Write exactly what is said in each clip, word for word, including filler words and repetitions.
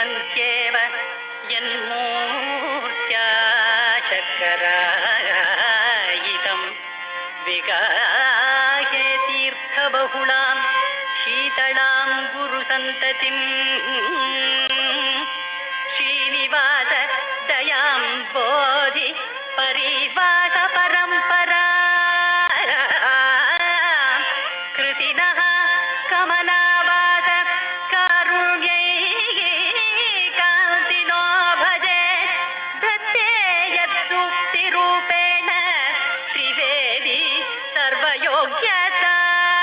सेवन्त्येव यन्मूर्त्या शर्करायितं विगाहे तीर्थबहुलां शीतलां गुरुसन्ततिम् श्रीनिवास दयां बोधि परिवास परम्परा कृतिनः कमलावास कारुण्यैकान्तिनो भजे दत्ते यत्सूक्तिरूपेण त्रिवेदी सर्वयोग्यता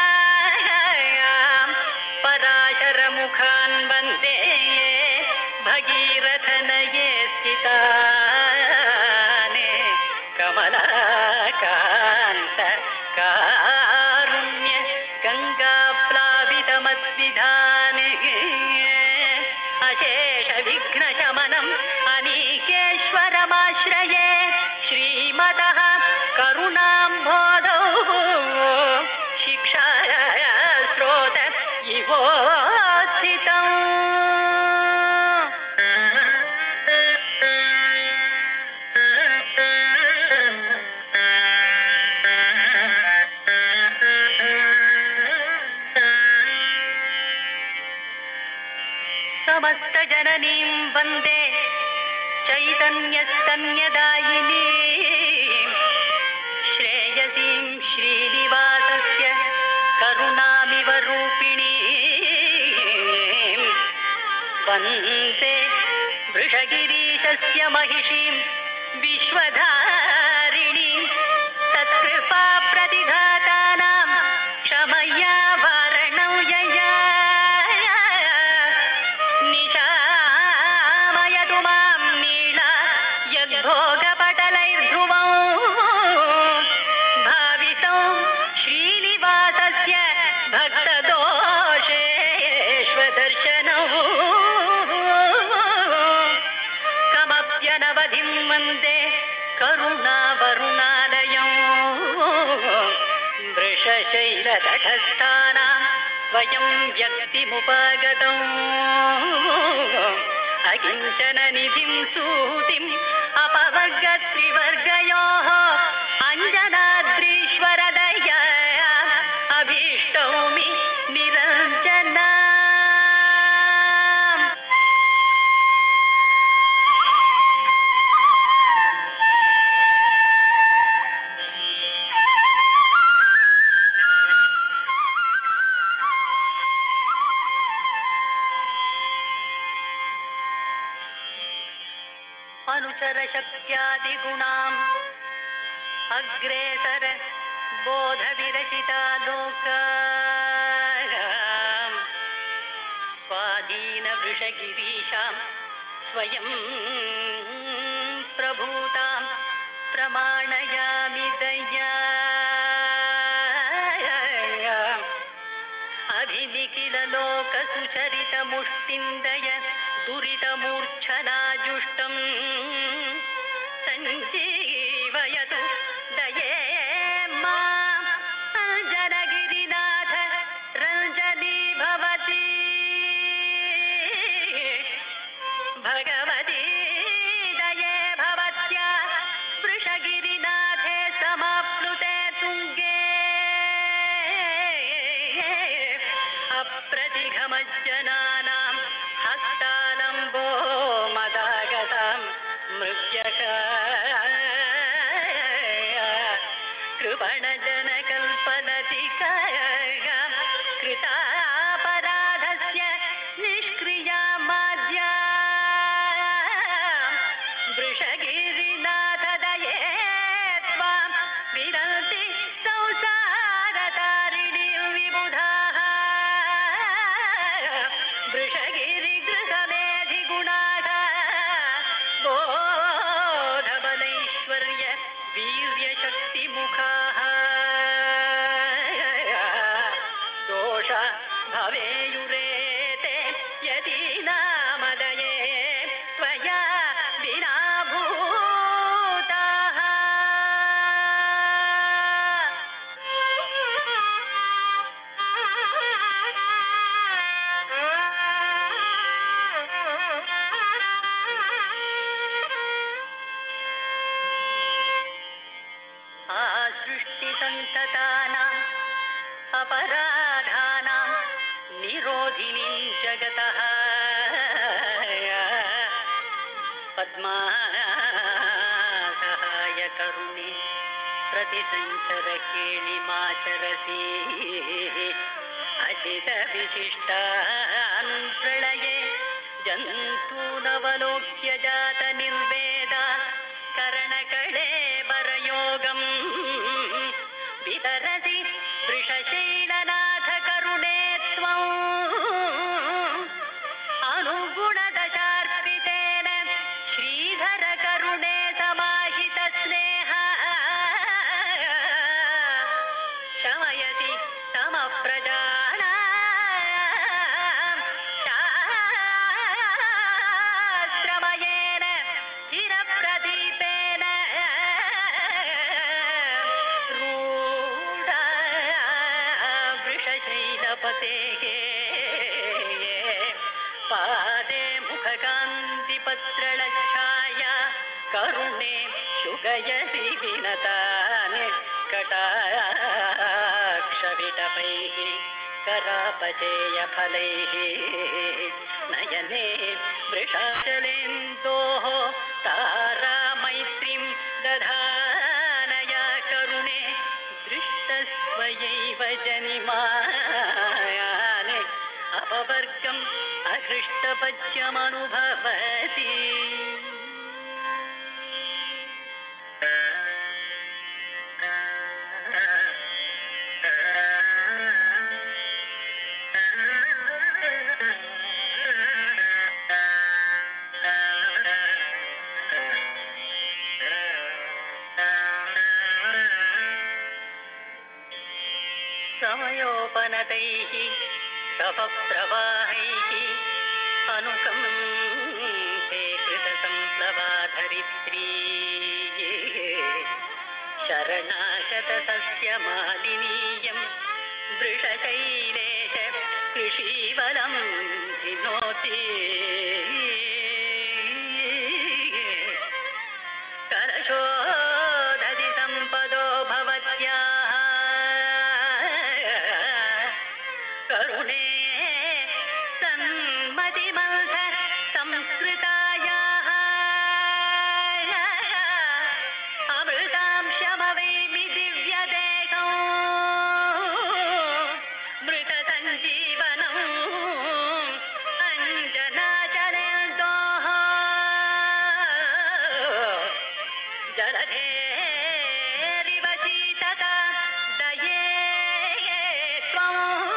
पराशरमुखान् वन्दे भगीरथनये स्थिताने कमलाकान्त कारुण्य गङ्गाप्लावितमद्विधाने अशेष विघ्नशमनम् अनीकेश्वरमाश्रये श्रीमतः करुणाम्भोधौ शिक्षा स्रोत इवोत्थितम् समस्त जननीं वन्दे चैतन्यस्तन्यदायिनीं श्रेयसीं श्रीनिवासस्य करुणामिव रूपिणीं वन्दे वृषगिरीशस्य महिषीं विश्वधारिणीं तत्कृपा प्रतिघातानां क्षमया वारणौ यया निशामयतु मां नीला यद्भोगपटलैर्ध्रुवौ भावितौ श्रीनिवासस्य भक्तदोषेष्वदर्शनौ कमप्यनवधिं वन्दे करुणावरुणालयौ वृषशैलतटस्थानां वयं व्यक्तिमुपगतौ अकिञ्चननिधिं सूतिम् अपवर्गत्रिवर्गयोः अञ्जनाद्रीश्वरदया अभीष्टौमि निरञ्जना अनुचर शक्त्यादिगुणाम् अग्रेसर बोधविरचिता लोकाम् स्वाधीन वृषगिरीशां स्वयं प्रभूतां प्रमाणयामि दया अभिनिखिल लोक सुचरित मुष्टिन्दय दुरितमूर्च्छनाजुष्टं सञ्जीवयतु दये मां जनगिरिनाथ रञ्जनी भवति भगवती दये भवत्या वृषगिरिनाथे समाप्लुते तुङ्गे अप्रतिघमज्जनानां हस्तालम्बो मदागतं मृग्यक कृपणजनकल्पनतिका कृतापराधस्य निष्क्रिया माद्या वृषगिरिनाथ दये त्वां विरन्ति संसारतारिणी विबुधाः वृषगिरिगृहमेधिगुणाः बोधबलैश्वर्य वीर्यशक्तिमुखाः दोष भवेयुरेते यदि नामदये त्वया विना भूताः अपराधानां निरोधिनीं जगतः पद्मासहाय करुणे प्रतिसञ्चर केलिमाचरसि अचित विशिष्टान् प्रलये जन्तूनवलोक्य जात निर्वेदा करणकळेबरयोगम् वितरसि वृषशैलनाथ करुणे त्वम् अनुगुणदशार्पितेन श्रीधर करुणे समाहित स्नेह शमयति समप्रजानां शास्त्रमयेन चिरप्रदीपेन रूढा वृषशैलपतेः पादे मुखकान्तिपत्रलच्छाया करुणे शुगयसि विनतानि कटाक्षविटपैः करापचेयफलैः नयने वृषाचलेन्दोः तारामैत्रीं दधानया करुणे दृष्टस्त्वयैव जनिमायाने अपवर्गम् अहृष्टपच्यमनुभवति समयोपनतैः शवप्रवाहैः अनुकम्पे कृतसंप्लवाधरित्री शरणाशतसस्यमालिनीयं वृषशैलेश कृषीवनं विनोति करशोदधि सम्पदो भवत्याः करुणे सन्मतिमन्थ संस्कृतायाः अमृतांशमवैमि दिव्यदेहं मृतसञ्जीवनम् अञ्जनाचलेन्दोः जलधेरिव शीतता दये त्वं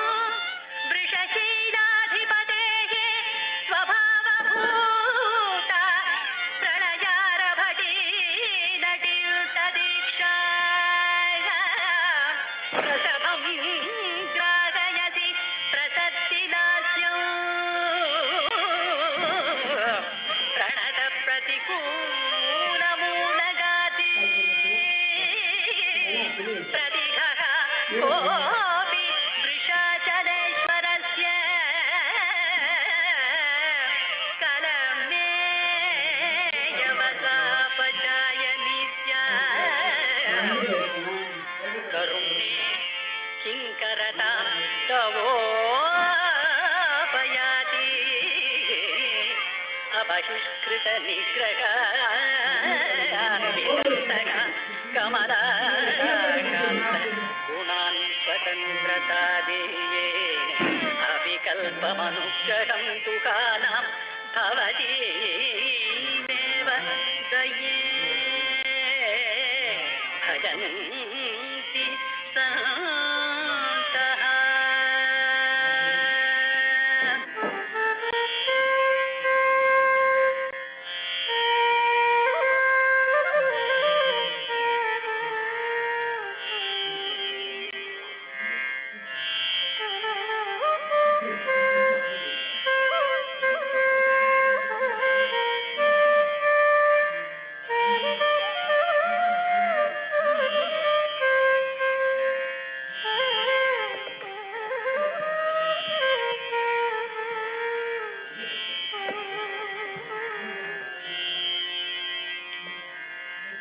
वृषशैलाधिपतेः स्वभावभूता प्रलयारभटी नटीर्तदीक्षा प्रसभं ग्राहयसि प्रसद्दिलास्यं प्रणत प्रतिकूलमूलगाति प्रतिघः कोऽपि वृषाचलेश्वरस्य कलमेयवसापचायनीत्या करुणे किङ्करता तवोपयाति अपशुष्कृतनिग्रह कमलाकान्त गुणान् स्वतन्त्रतादेये अविकल्पमनुग्रहं तुकानां भवतीमेव दये भजन्ति सन्तः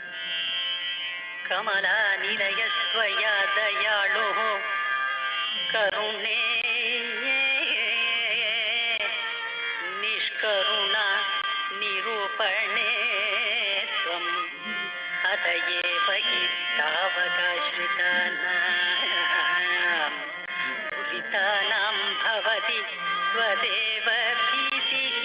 कमला निलयस्त्वया दयाळुः करुणे निष्करुणा निरूपणे त्वम् अतएव हि तावकाश्रितानां दुरितानां भवति त्वदेव भीतिः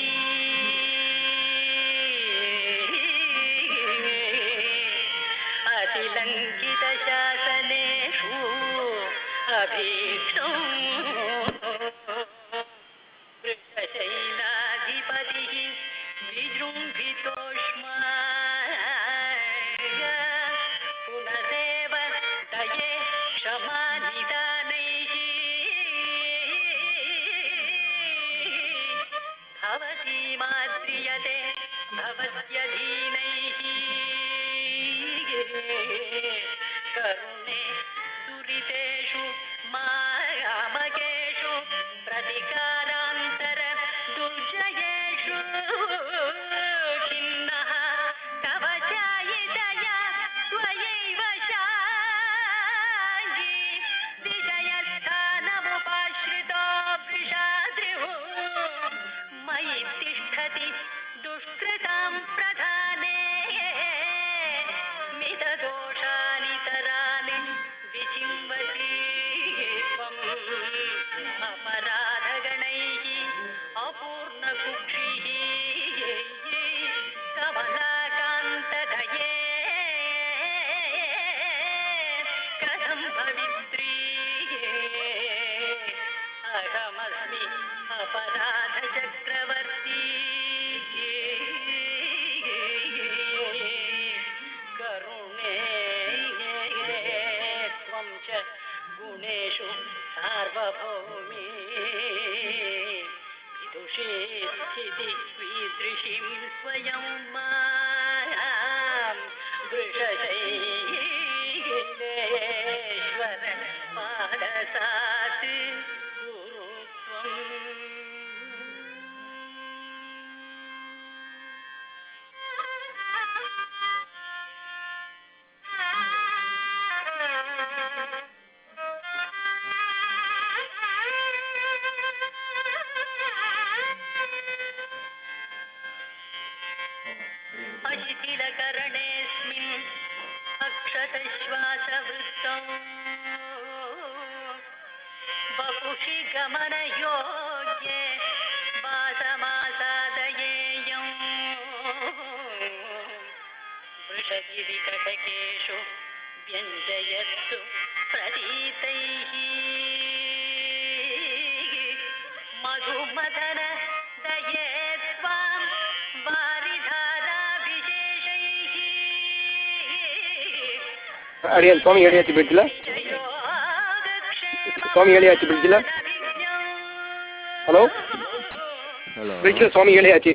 अतिलङ्घितशासनेषु अभीक्ष्णो वृषशैलाधिपतिः विजृम्भितोष्मा पुनरेव दये क्षमानिदानैः भवती माद्रियते भवत्यधीनैः करुणे दुरितेषु मायामकेषु प्रतिकारान्तर दुर्जयेषु खिन्नः कवचायितया त्वयैव शाङ्गी विजयस्थानमुपाश्रितो वृषाद्रिः मयि तिष्ठति दुष्कृतां प्रधाने मितदोषानितरानि विचिन्वति त्वम् अपराधगणैः अपूर्णकुक्षिः कमलाकान्तदये कथं भवित्री अहमस्मि अपराधचक्रवर्ती करुणे त्वं च गुणेषु सार्वभौमी विदुषे स्थिति वीदृशीं स्वयं मायां वृषशैलेश्वर पादसात् कुरु त्वम् अशिथिलकरणेऽस्मिन् अक्षतश्वासवृत्तौ वपुषि गमनयोग्ये वासमासादयेयं वृषगिरिकटकेषु व्यञ्जयत्सु प्रतीतैः मधुमदन दये त्वां वारिधाराभिशेषैः அடியன் சுவாமி ஏழியாச்சி பிரிட்ஜில் சுவாமி ஏழியாச்சி பிரிட்ஜில் ஹலோ ஹலோ பிரிட்ஜில் சுவாமி ஏழியாச்சி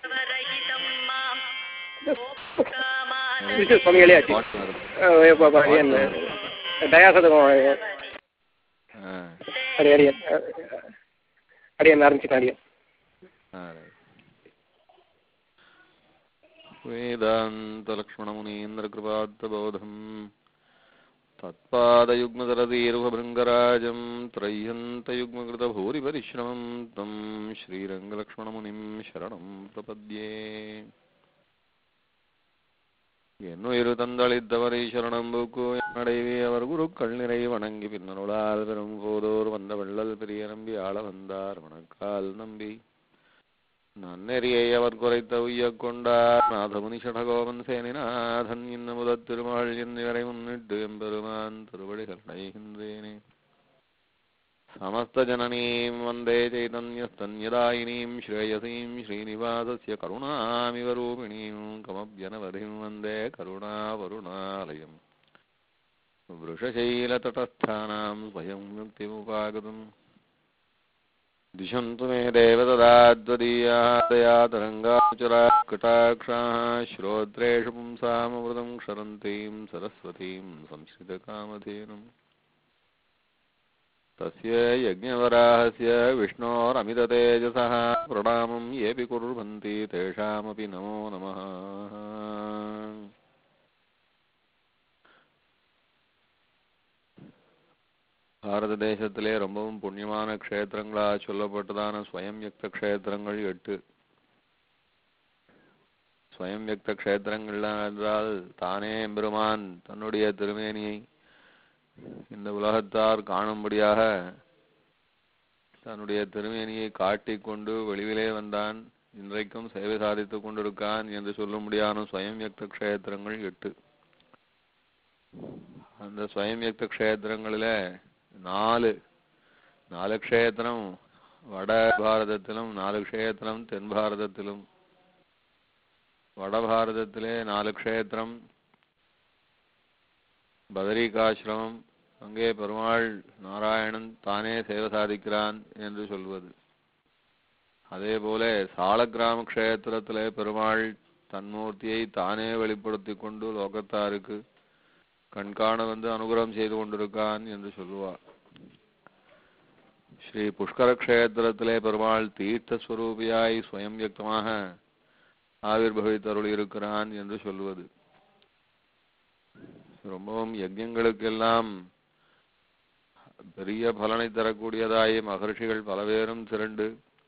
பிரிட்ஜில் சுவாமி ஏழியாச்சி அடியன் தயாசதகம் அடி அடியன் அடியன் ஆரம்பிச்சிட்டேன் அடியன் वेदान्तलक्ष्मणमुनीन्द्रकृपात्तबोधम् तत्पादयुग्मदरदीर्घभृङ्गराजं त्रय्यन्तयुग्मकृतभूरिपरिश्रमं तं श्रीरङ्गलक्ष्मणमुनिं शरणं प्रपद्ये என்னுயிரு தந்தளித்தவரை சரணம் பூக்கு அடைவே அவர் குருக்கள் நிறை வணங்கி பின்னருளால் பெரும் போதோர் வந்த வெள்ளல் பெரிய நம்பி ஆள வந்தார் வணக்கால் நம்பி நன்னெறியை அவர் குறைத்த உய்ய கொண்டார் நாதமுனி ஷடகோபன் சேனிநாதன் இன்ன முதத் திருமாள் என்னிவரை முன்னிட்டு எம்பெருமான் திருவடிகள் அடைகின்றேனே சமஸ்த ஜனனீம் வந்தே சைதன்யஸ்தன்யதாயினீம் ஸ்ரேயசீம் ஸ்ரீனிவாசஸ்ய கருணாமிவ ரூபிணீம் கமப்யனவதிம் வந்தே கருணாவருணாலயம் वृषशैलतटस्थानां स्वयं मुक्तिमुपागतम् दिशन्तु मे देवददाद्वदीयाः दया तरङ्गाचराः कटाक्षाः श्रोत्रेषु पुंसामृतं क्षरन्तीं सरस्वतीं संश्रितकामधेनुम् तस्य यज्ञवराहस्य विष्णोरमिततेजसः प्रणामं येऽपि कुर्वन्ति तेषामपि नमो नमः। பாரத தேசத்திலே ரொம்பவும் புண்ணியமான க்ஷேத்திரங்களா சொல்லப்பட்டதான ஸ்வயம் யக்த க்ஷேத்திரங்கள் எட்டு. ஸ்வயம் யக்த க்ஷேத்திரங்கள் என்றால் தானே எம்பெருமான் தன்னுடைய திருமேனியை இந்த உலகத்தார் காணும்படியாக தன்னுடைய திருமேனியை காட்டிக்கொண்டு வெளியிலே வந்தான், இன்றைக்கும் சேவை சாதித்துக் கொண்டிருக்கான் என்று சொல்லும்படியான ஸ்வயம் யக்த க்ஷேத்திரங்கள் எட்டு. அந்த ஸ்வயம் யக்த க்ஷேத்திரங்களில நாலு நாலு க்ஷேத்திரம் வட பாரதத்திலும் நாலு க்ஷேத்திரம் தென் பாரதத்திலும். வட பாரதத்திலே நாலு க்ஷேத்திரம் பதரிகாசிரமம், அங்கே பெருமாள் நாராயணன் தானே சேவை சாதிக்கிறான் என்று சொல்வது. அதே போல சாலக்கிராம க்ஷேத்திரத்திலே பெருமாள் தன்மூர்த்தியை தானே வெளிப்படுத்தி கொண்டு லோகத்தாருக்கு கண்காண வந்து அனுகிரகம் செய்து கொண்டிருக்கான் என்று சொல்லுவார். ஸ்ரீ புஷ்கர க்ஷேத்திரத்திலே பெருமாள் தீர்த்தஸ்வரூபியாய் ஸ்வயம் யக்தமாக ஆவிர்பவித்தருள் இருக்கிறான் என்று சொல்லுவது. ரொம்பவும் யஜ்ஞங்களுக்கெல்லாம் பெரிய பலனை தரக்கூடியதாய் மகர்ஷிகள் பல பேரும் திரண்டு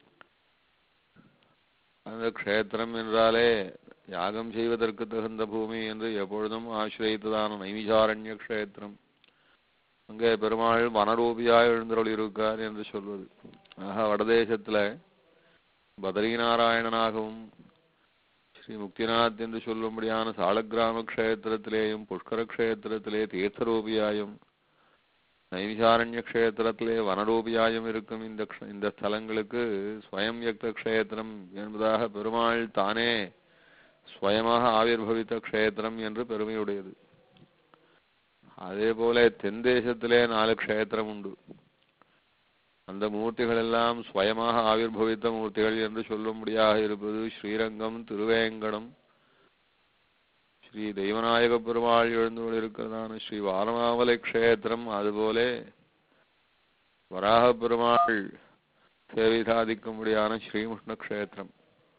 அந்த க்ஷேத்திரம் என்றாலே யாகம் செய்வதற்கு தகுந்த பூமி என்று எப்பொழுதும் ஆசிரியத்ததான நைமிசாரண்ய க்ஷேத்திரம், அங்கே பெருமாள் வனரூபியாய் எழுந்தருள் இருக்கார் என்று சொல்வது. ஆக வடதேசத்துல பதரிநாராயணனாகவும் ஸ்ரீ முக்திநாத் என்று சொல்லும்படியான சாலக்கிராம க்ஷேத்திரத்திலேயும் புஷ்கர க்ஷேத்திரத்திலே தீர்த்தரூபியாயும் நைமிசாரண்ய க்ஷேத்திரத்திலே வனரூபியாயும் இருக்கும் இந்த இந்த ஸ்தலங்களுக்கு ஸ்வயம் யக்த க்ஷேத்திரம் என்பதாக பெருமாள் தானே ஸ்வயமாக ஆவிர்பவித்த க்ஷேத்திரம் என்று பெருமையுடையது. அதே போல தென் தேசத்திலே நாலு க்ஷேத்திரம் உண்டு. அந்த மூர்த்திகள் எல்லாம் ஸ்வயமாக ஆவிர்பவித்த மூர்த்திகள் என்று சொல்லும்படியாக இருப்பது ஸ்ரீரங்கம், திருவேங்கடம், ஸ்ரீ தெய்வநாயக பெருமாள் எழுந்து இருக்கிறதான ஸ்ரீ வாரணாவலை க்ஷேத்திரம், அதுபோல வராக பெருமாள் சேவை சாதிக்கும்படியான ஸ்ரீமுஷ்ண க்ஷேத்திரம்.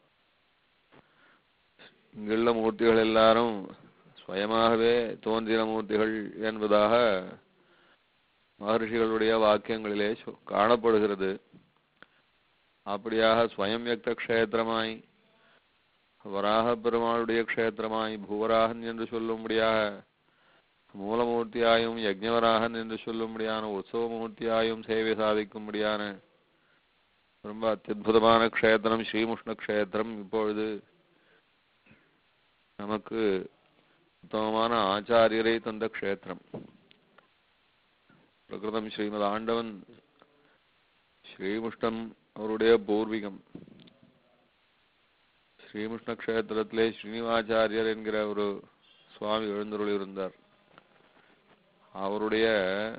இங்குள்ள மூர்த்திகள் எல்லாரும் ஸ்வயமாகவே தோன்றின மூர்த்திகள் என்பதாக மகர்ஷிகளுடைய வாக்கியங்களிலே காணப்படுகிறது. அப்படியாக ஸ்வயம் யக்த க்ஷேத்திரமாய் வராக பெருமாளுடைய க்ஷேத்திரமாய் பூவராகன் என்று சொல்லும்படியாக மூலமூர்த்தியாயும் யஜ்ஞவராகன் என்று சொல்லும்படியான உற்சவமூர்த்தியாயும் சேவை சாதிக்கும்படியான ரொம்ப அத்யுதமான க்ஷேத்திரம் ஸ்ரீமுஷ்ண க்ஷேத்திரம் இப்பொழுது நமக்கு உத்தமமான ஆச்சாரியரை தந்த க்ஷேத்திரம். பிரகிருதம் ஸ்ரீமத் ஆண்டவன் ஸ்ரீமுஷ்ணம் அவருடைய பூர்வீகம். ஸ்ரீமுஷ்ண க்ஷேத்திரத்திலே ஸ்ரீனிவாச்சாரியர் என்கிற ஒரு சுவாமி எழுந்தருள் இருந்தார். அவருடைய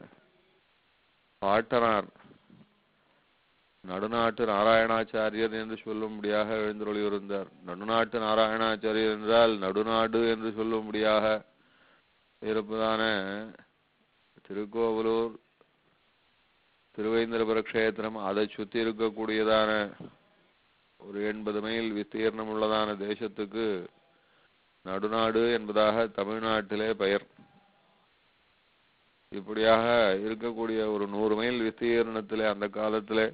பாட்டனார் நடுநாட்டு நாராயணாச்சாரியர் என்று சொல்லும்படியாக எழுந்தருள் இருந்தார். நடுநாட்டு நாராயணாச்சாரியர் என்றால் நடுநாடு என்று சொல்லும்படியாக இருப்பதான திருக்கோவலூர், திருவேந்திரபுர க்ஷேத்திரம், அதை சுற்றி இருக்கக்கூடியதான ஒரு எண்பது மைல் விஸ்தீர்ணம் உள்ளதான தேசத்துக்கு நடுநாடு என்பதாக தமிழ்நாட்டிலே பெயர். இப்படியாக இருக்கக்கூடிய ஒரு நூறு மைல் விஸ்தீர்ணத்திலே அந்த காலத்திலே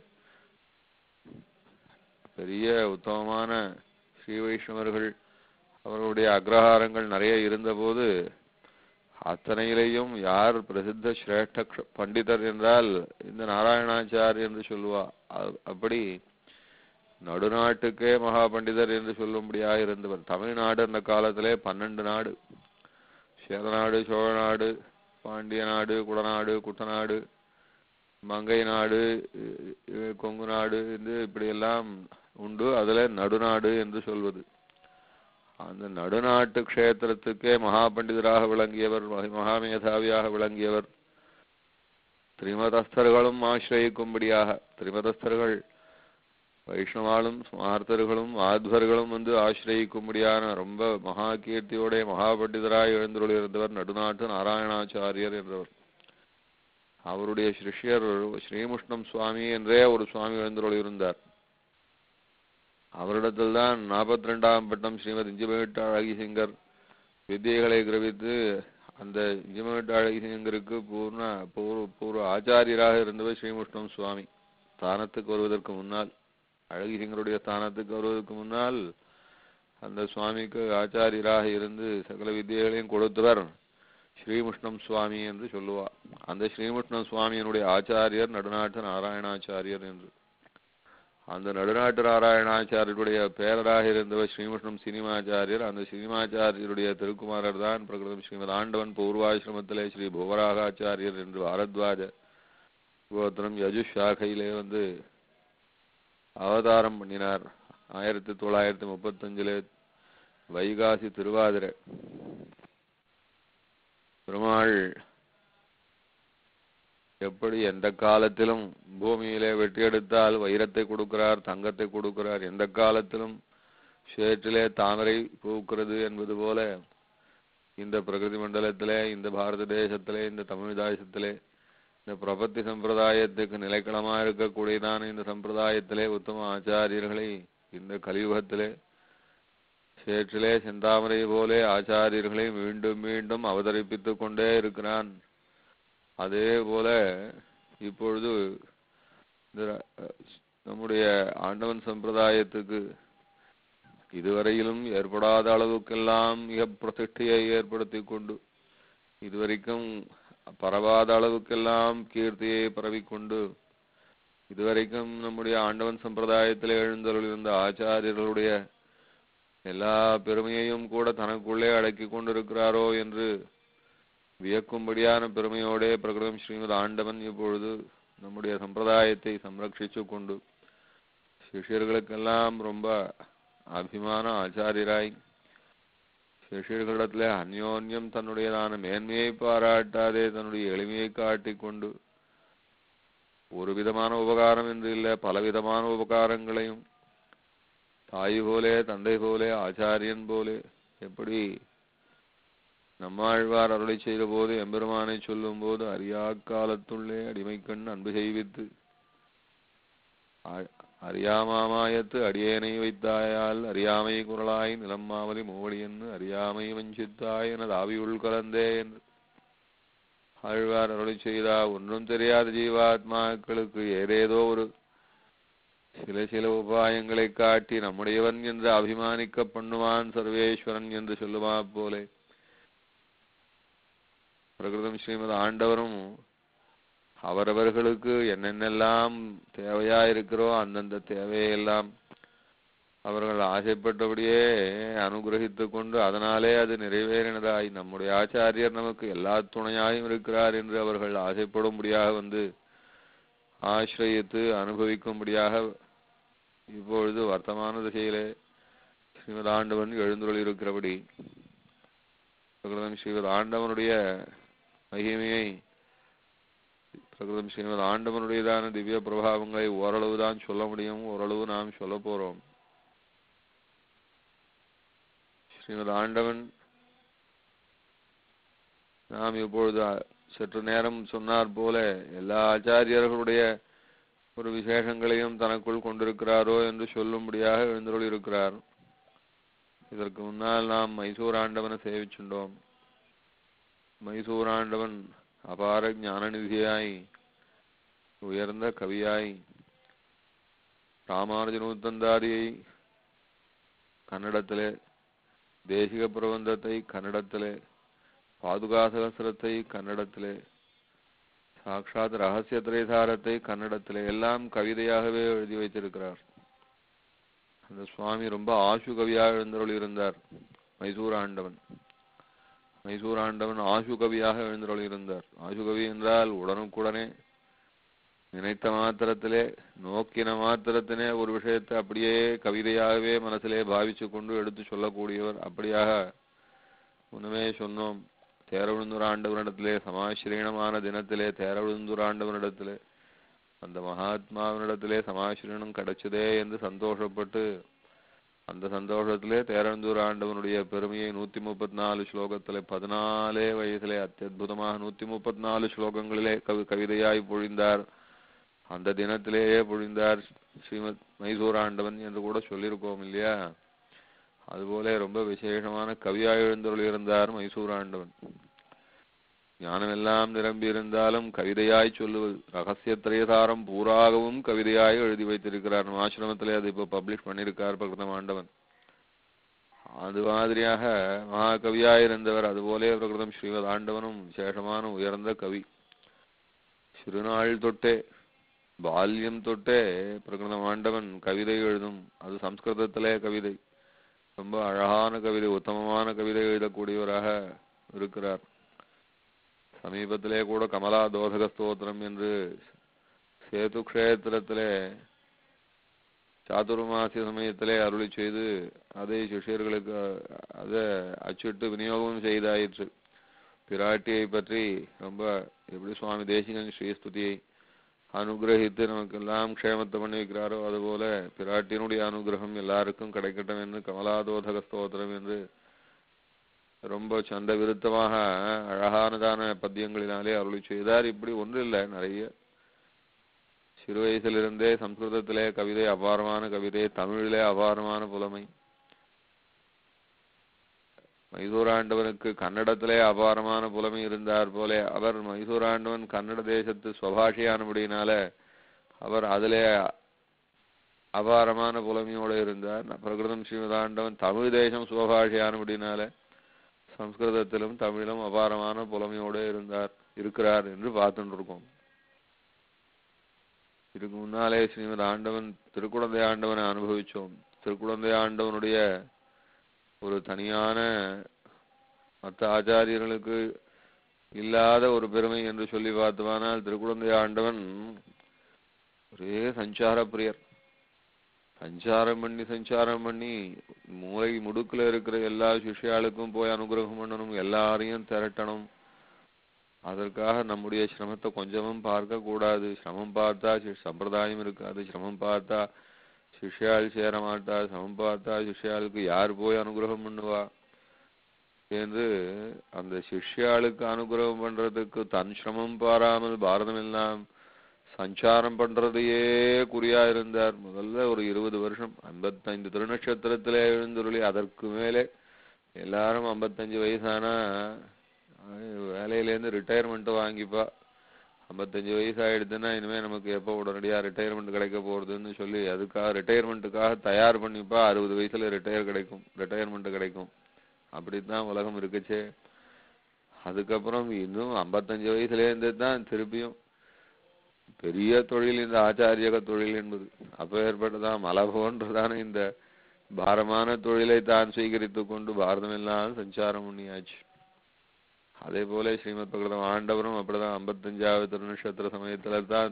பெரிய உத்தமமான ஸ்ரீ வைஷ்ணவர்கள் அவர்களுடைய அக்ரஹாரங்கள் நிறைய இருந்தபோது அத்தனையிலையும் யார் பிரசித்த சிரேஷ்ட பண்டிதர் என்றால் இந்த நாராயணாச்சாரியர் என்று சொல்லுவா. அப்படி நடுநாட்டுக்கே மகா பண்டிதர் என்று சொல்லும்படியாக இருந்தவர். தமிழ்நாடு அந்த காலத்திலே பன்னெண்டு நாடு, சேதநாடு, சோழநாடு, பாண்டிய நாடு, குடநாடு, குட்டநாடு, மங்கை நாடு, கொங்கு நாடு என்று இப்படியெல்லாம் உண்டு. அதுல நடுநாடு என்று சொல்வது. அந்த நடுநாட்டு க்ஷேத்திரத்துக்கே மகா பண்டிதராக விளங்கியவர், மகாமேதாவியாக விளங்கியவர். திரிமதஸ்தர்களும் ஆசிரயிக்கும்படியாக, திரிமதஸ்தர்கள் வைஷ்ணவாலும் ஸ்மார்த்தர்களும் ஆத்வர்களும் வந்து ஆசிரயிக்கும்படியான ரொம்ப மகா கீர்த்தியோட மகா பண்டிதராய் எழுந்தருள் இருந்தவர் நடுநாட்டு நாராயணாச்சாரியர் என்றவர். அவருடைய சிஷ்யர் ஸ்ரீமுஷ்ணம் சுவாமி என்றே ஒரு சுவாமி எழுந்தருள் இருந்தார். அவரிடத்தில் தான் நாற்பத்தி ரெண்டாம் பட்டம் ஸ்ரீமத் இஞ்சிபேட்ட அழகி சிங்கர் வித்தியைகளை கிரவித்து அந்த இஞ்சிமேட்டு அழகிசிங்கருக்கு பூர்ண பூர்வ பூர்வ ஆச்சாரியராக இருந்தவர் ஸ்ரீமுஷ்ணம் சுவாமி. ஸ்தானத்துக்கு வருவதற்கு முன்னால், அழகிசிங்கருடைய ஸ்தானத்துக்கு வருவதற்கு முன்னால் அந்த சுவாமிக்கு ஆச்சாரியராக இருந்து சகல வித்தியைகளையும் கொடுத்தவர் ஸ்ரீமுஷ்ணம் சுவாமி என்று சொல்லுவார். அந்த ஸ்ரீமுஷ்ணம் சுவாமியினுடைய ஆச்சாரியர் நடுநாட்டு நாராயணாச்சாரியர் என்று. அந்த நடுநாட்டு நாராயணாச்சாரியருடைய பேரராக இருந்தவர் ஸ்ரீமுஷ்ணம் சினிமாச்சாரியர். அந்த சினிமாச்சாரியருடைய திருக்குமாரர் தான் பிரகிருதம் ஸ்ரீமத் ஆண்டவன் பூர்வாசிரமத்திலே ஸ்ரீ புவராகாச்சாரியர் என்று பாரத்வாஜ கோத்திரம் யஜுஷாகையிலே வந்து அவதாரம் பண்ணினார். ஆயிரத்தி தொள்ளாயிரத்தி முப்பத்தஞ்சிலே வைகாசி திருவாதிரை. பெருமாள் எப்படி எந்த காலத்திலும் பூமியிலே வெட்டி எடுத்தால் வைரத்தை கொடுக்கிறார், தங்கத்தை கொடுக்கிறார், எந்த காலத்திலும் சேற்றிலே தாமரை பூக்கிறது என்பது போல இந்த பிரகிருதி மண்டலத்திலே, இந்த பாரத தேசத்திலே, இந்த தமிழ் தேசத்திலே, இந்த பிரபத்தி சம்பிரதாயத்துக்கு நிலைக்களமாக இருக்கக்கூடியதான இந்த சம்பிரதாயத்திலே உத்தம ஆச்சாரியர்களை இந்த கலியுகத்திலே சேற்றிலே செந்தாமரை போலே ஆச்சாரியர்களை மீண்டும் மீண்டும் அவதரிப்பித்துக் கொண்டே இருக்கிறான். அதே போல இப்பொழுது நம்முடைய ஆண்டவன் சம்பிரதாயத்துக்கு இதுவரையிலும் ஏற்படாத அளவுக்கெல்லாம் மிக பிரதிஷ்டையை ஏற்படுத்தி கொண்டு, இதுவரைக்கும் பரவாத அளவுக்கெல்லாம் கீர்த்தியை பரவிக்கொண்டு, இதுவரைக்கும் நம்முடைய ஆண்டவன் சம்பிரதாயத்தில் எழுந்தருளிருந்த ஆச்சாரியர்களுடைய எல்லா பெருமையையும் கூட தனக்குள்ளே அடக்கி கொண்டிருக்கிறாரோ என்று வியக்கும்படியான பெருமையோடே பிரகிருதம் ஸ்ரீமத் ஆண்டவன் இப்பொழுது நம்முடைய சம்பிரதாயத்தை சம்ரட்சிச்சு கொண்டு சிஷ்யர்களுக்கெல்லாம் ரொம்ப அபிமான ஆச்சாரியராய், சிஷ்யர்களிடத்திலே அந்யோன்யம் தன்னுடையதான மேன்மையை பாராட்டாதே தன்னுடைய எளிமையை காட்டிக்கொண்டு ஒரு விதமான உபகாரம் என்று இல்லை, பலவிதமான உபகாரங்களையும் தாய் போலே தந்தை போலே ஆச்சாரியன் போலே எப்படி நம்மாழ்வார் அருளை செய்த போது எம்பெருமானை சொல்லும் போது அறியா காலத்துள்ளே அடிமைக்கண் அன்பு செய்வித்து அறியாமாயத்து அடியேனை வைத்தாயால் அறியாமை குரலாய் நிலம்மாவலி மூவடியன்னு அறியாமை வஞ்சித்தாய் எனது ஆவியுள் கலந்தே என்று ஆழ்வார் அருளை செய்தா. ஒன்றும் தெரியாத ஜீவாத்மாக்களுக்கு ஏதேதோ ஒரு சில சில உபாயங்களை காட்டி நம்முடையவன் என்று அபிமானிக்க பண்ணுவான் சர்வேஸ்வரன் என்று சொல்லுமா போலே பிரகிருதம் ஸ்ரீமத் ஆண்டவரும் அவரவர்களுக்கு என்னென்னெல்லாம் தேவையா இருக்கிறோ அந்தந்த தேவையெல்லாம் அவர்கள் ஆசைப்பட்டபடியே அனுகிரகித்து கொண்டு அதனாலே அது நிறைவேறினதாய் நம்முடைய ஆச்சாரியர் நமக்கு எல்லா துணையாயும் இருக்கிறார் என்று அவர்கள் ஆசைப்படும்படியாக வந்து ஆசிரியத்து அனுபவிக்கும்படியாக இப்பொழுது வர்த்தமான திசையிலே ஸ்ரீமத் ஆண்டவன் எழுந்துள்ள இருக்கிறபடி பிரகிருதம் ஸ்ரீமத் ஆண்டவனுடைய மகிமையை பிரகிருதம் ஸ்ரீமத் ஆண்டவனுடையதான திவ்ய பிரபாவங்களை ஓரளவுதான் சொல்ல முடியும், ஓரளவு நாம் சொல்ல போறோம். ஸ்ரீமத் ஆண்டவன் நாம் இப்பொழுது சற்று நேரம் சொன்னார் போல எல்லா ஆச்சாரியர்களுடைய ஒரு விசேஷங்களையும் தனக்குள் கொண்டிருக்கிறாரோ என்று சொல்லும்படியாக எழுந்தருள் இருக்கிறார். இதற்கு முன்னால் நாம் மைசூர் ஆண்டவனை சேவிச்சுண்டோம். மைசூர் ஆண்டவன் அபார ஞானநிதியாய் உயர்ந்த கவியாய் ராமானுஜனுத்தந்தாதியை கன்னடத்திலே, தேசிக பிரபந்தத்தை கன்னடத்திலே, பாதுகா சகஸ்ரத்தை கன்னடத்திலே, சாட்சாத் ரகசிய திரைசாரத்தை கன்னடத்திலே எல்லாம் கவிதையாகவே எழுதி வைத்திருக்கிறார். அந்த சுவாமி ரொம்ப ஆசு கவியாக எழுந்தருள் இருந்தார். மைசூர் ஆண்டவன் மைசூர் ஆண்டவன் ஆசு கவியாக எழுந்தருள் இருந்தார். ஆசு கவி என்றால் உடனுக்குடனே நினைத்த மாத்திரத்திலே நோக்கின மாத்திரத்தினே ஒரு விஷயத்தை அப்படியே கவிதையாகவே மனசிலே பாவிச்சு கொண்டு எடுத்து சொல்லக்கூடியவர். அப்படியாக முன்னமே சொன்னோம், தேரவிழுந்தூர் ஆண்டவனிடத்திலே சமாசிரீணமான தினத்திலே தேரவிழுந்தூர் ஆண்டவனிடத்திலே அந்த மகாத்மாவினிடத்திலே சமாசிரீணம் கிடைச்சதே என்று சந்தோஷப்பட்டு அந்த சந்தோஷத்திலே தேரவிழுந்தூர் ஆண்டவனுடைய பெருமையை நூத்தி முப்பத்தி நாலு ஸ்லோகத்திலே பதினாலே வயசிலே அத்தியுதமாக நூத்தி முப்பத்தி நாலு ஸ்லோகங்களிலே கவி கவிதையாய் பொழிந்தார். அந்த தினத்திலேயே பொழிந்தார் ஸ்ரீமத் மைசூர் ஆண்டவன் என்று கூட சொல்லியிருக்கோம் இல்லையா? அதுபோல ரொம்ப விசேஷமான கவியாய் எழுந்தருள் இருந்தார் மைசூர் ஆண்டவன். ஞானமெல்லாம் நிரம்பி இருந்தாலும் கவிதையாய் சொல்லுவது. ரகசியத்திரயசாரம் பூராகவும் கவிதையாய் எழுதி வைத்திருக்கிறார். நம்ம ஆசிரமத்திலே அது இப்போ பப்ளிஷ் பண்ணியிருக்கார் பிரகிருதம் ஆண்டவன். அது மாதிரியாக மகாகவியாயிருந்தவர். அதுபோலே பிரகிருதம் ஸ்ரீமத் ஆண்டவனும் விசேஷமான உயர்ந்த கவி. சிறுநாள் தொட்டே பால்யம் தொட்டே பிரகிருதம் ஆண்டவன் கவிதை எழுதும். அது சம்ஸ்கிருதத்திலே கவிதை, ரொம்ப அழகான கவிதை, உத்தமமான கவிதை எழுதக்கூடியவராக இருக்கிறார். சமீபத்திலே கூட கமலா தோதக ஸ்தோத்திரம் என்று சேது க்ஷேத்திரத்திலே சாதுர்மாசிய சமயத்திலே அருளி செய்து அதை சிஷ்யர்களுக்கு அதை அச்சிட்டு விநியோகமும் செய்தாயிற்று. பிராட்டியை பற்றி ரொம்ப எப்படி சுவாமி தேசிகன் ஸ்ரீஸ்துதியை அனுகிரகித்து நமக்கெல்லாம் க்ஷேமத்தை பண்ணி வைக்கிறாரோ அதுபோல பிராட்டியினுடைய அனுகிரகம் எல்லாருக்கும் கிடைக்கட்டும் என்று கமலாதோதக ஸ்தோத்திரம் என்று ரொம்ப சந்த விருத்தமாக அழகானதான பத்தியங்களினாலே அருளி செய்தார். இப்படி ஒன்று இல்லை, நிறைய சிறு வயசிலிருந்தே சம்ஸ்கிருதத்திலே கவிதை, அபாரமான கவிதை, தமிழிலே அபாரமான புலமை. மைசூராண்டவனுக்கு கன்னடத்திலே அபாரமான புலமை இருந்தார் போலே அவர் மைசூராண்டவன் கன்னட தேசத்து ஸ்வபாஷியானபடியினால அவர் அதிலே அபாரமான புலமையோடு இருந்தார். பிரகிருதம் ஸ்ரீமதாண்டவன் தமிழ் தேசம் ஸ்வபாஷியானபடினால சம்ஸ்கிருதத்திலும் தமிழிலும் அபாரமான புலமையோடு இருந்தார் இருக்கிறார் என்று பார்த்துட்டு இருக்கோம். இதுக்கு முன்னாலே ஸ்ரீமத் ஆண்டவன் திருக்குழந்தை ஆண்டவனை அனுபவிச்சோம். திருக்குழந்தை ஆண்டவனுடைய ஒரு தனியான மற்ற ஆச்சாரியர்களுக்கு இல்லாத ஒரு பெருமை என்று சொல்லி பார்த்தோமானால் திருக்குழந்தை ஆண்டவன் ஒரே சஞ்சார பிரியர். சஞ்சாரம் பண்ணி சஞ்சாரம் பண்ணி மூளை முடுக்குல இருக்கிற எல்லா சிஷ்யாளுக்கும் போய் அனுகிரகம் பண்ணணும், எல்லாரையும் திரட்டணும். அதற்காக நம்முடைய சிரமத்தை கொஞ்சமும் பார்க்க கூடாது. சிரமம் பார்த்தா சம்பிரதாயம் இருக்காது, சிரமம் பார்த்தா சிஷ்யாள் சேர மாட்டா, சிரமம் பார்த்தா சிஷ்யாளுக்கு யார் போய் அனுகிரகம் பண்ணுவா என்று அந்த சிஷ்யாளுக்கு அனுகிரகம் பண்றதுக்கு தன் சிரமம் பாராமல் பாரதம் எல்லாம் சஞ்சாரம் பண்றதையே குறியா இருந்தார். முதல்ல ஒரு இருபது வருஷம் ஐம்பத்தைந்து திருநட்சத்திரத்திலே எழுந்துருளி அதற்கு மேலே எல்லாரும் ஐம்பத்தஞ்சு வயசானா வேலையிலேருந்து ரிட்டையர்மெண்ட் வாங்கிப்பா. ஐம்பத்தஞ்சு வயசு ஆயிடுதுன்னா இனிமே நமக்கு எப்போ உடனடியா ரிட்டையர்மெண்ட் கிடைக்க போறதுன்னு சொல்லி அதுக்காக ரிட்டையர்மெண்ட்டுக்காக தயார் பண்ணிப்பா. அறுபது வயசுல ரிட்டையர் கிடைக்கும், ரிட்டையர்மெண்ட் கிடைக்கும். அப்படித்தான் உலகம் இருக்குச்சே. அதுக்கப்புறம் இன்னும் ஐம்பத்தஞ்சு வயசுல இருந்து தான் திருப்பியும் பெரிய தொழில் இந்த ஆச்சாரியக தொழில் என்பது. அப்ப ஏற்பட்டதான் மலை போன்றதான இந்த பாரமான தொழிலை தான் சுவீகரித்து கொண்டு பாரதம் எல்லாம் சஞ்சாரம் பண்ணியாச்சு. அதே போல ஸ்ரீமத் பிரகிருதம் ஆண்டவரும் அப்படிதான் ஐம்பத்தஞ்சாவது திருநட்சத்திர சமயத்துல தான்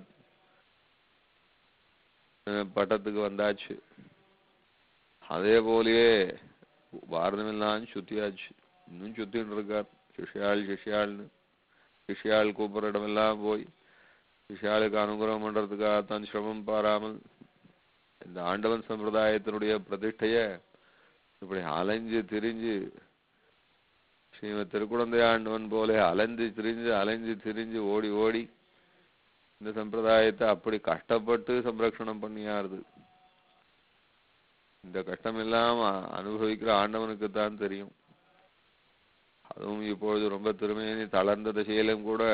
பட்டத்துக்கு வந்தாச்சு. அதே போலயே பாரதம் எல்லாம் சுத்தியாச்சு, இன்னும் சுத்தின்னு இருக்கார். சிஷ்யாள் சிஷ்யாள்னு சிஷ்யாள் கூப்பிட்ற இடமெல்லாம் போய் சிஷ்யாளுக்கு அனுகிரகம் பண்றதுக்காகத்தான் சிரமம் பாராமல் இந்த ஆண்டவன் சம்பிரதாயத்தினுடைய பிரதிஷ்டைய இப்படி அலைஞ்சு திரிஞ்சு ஸ்ரீமத் திருக்குழந்தை ஆண்டவன் போல அலைஞ்சு திரிஞ்சு அலைஞ்சு திரிஞ்சு ஓடி ஓடி இந்த சம்பிரதாயத்தை அப்படி கஷ்டப்பட்டு சம்ரக்ஷணம் பண்ணியாருது. இந்த கஷ்டம் எல்லாம் அனுபவிக்கிற ஆண்டவனுக்கு தான் தெரியும். அதுவும் இப்பொழுது ரொம்ப திருமையினி தளர்ந்த திசையிலும் கூட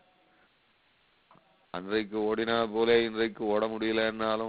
அன்றைக்கு ஓடினா போலே இன்றைக்கு ஓட முடியலன்னாலும்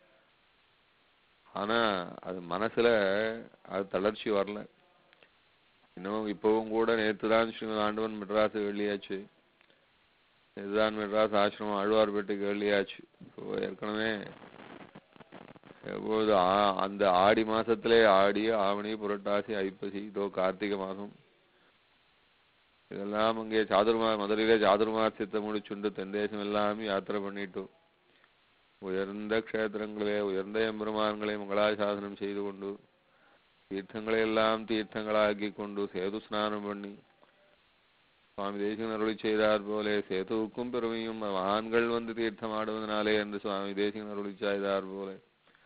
ஆனா அது மனசுல அது தளர்ச்சி வரல. இன்னும் இப்பவும் கூட நேற்று தான் ஸ்ரீமத் ஆண்டவன் மெட்ராஸ் வெள்ளியாச்சு, நேற்றுதான் மெட்ராஸ் ஆசிரமம் ஆழ்வார்பேட்டைக்கு வெள்ளியாச்சு. ஏற்கனவே எப்போது அந்த ஆடி மாசத்திலே ஆடி ஆவணி புரட்டாசி ஐப்பசி இதோ கார்த்திகை மாதம் இதெல்லாம் அங்கே சாதுர்மா மதுரையிலே சாதுர்மாசியத்தை முடிச்சுண்டு தென்தேசம் எல்லாம் யாத்திரை பண்ணிட்டு உயர்ந்த க்ஷேத்திரங்களே உயர்ந்த எம்பெருமான்களை மங்களாசாசனம் செய்து கொண்டு தீர்த்தங்களை எல்லாம் தீர்த்தங்களாக்கி கொண்டு சேது ஸ்நானம் பண்ணி சுவாமி தேசிகன் அருளி செய்தார் போலே சேதுவுக்கும் பெருமையும் மகான்கள் வந்து தீர்த்தம் ஆடுவதனாலே என்று சுவாமி தேசிகன் அருளி செய்தார் போலே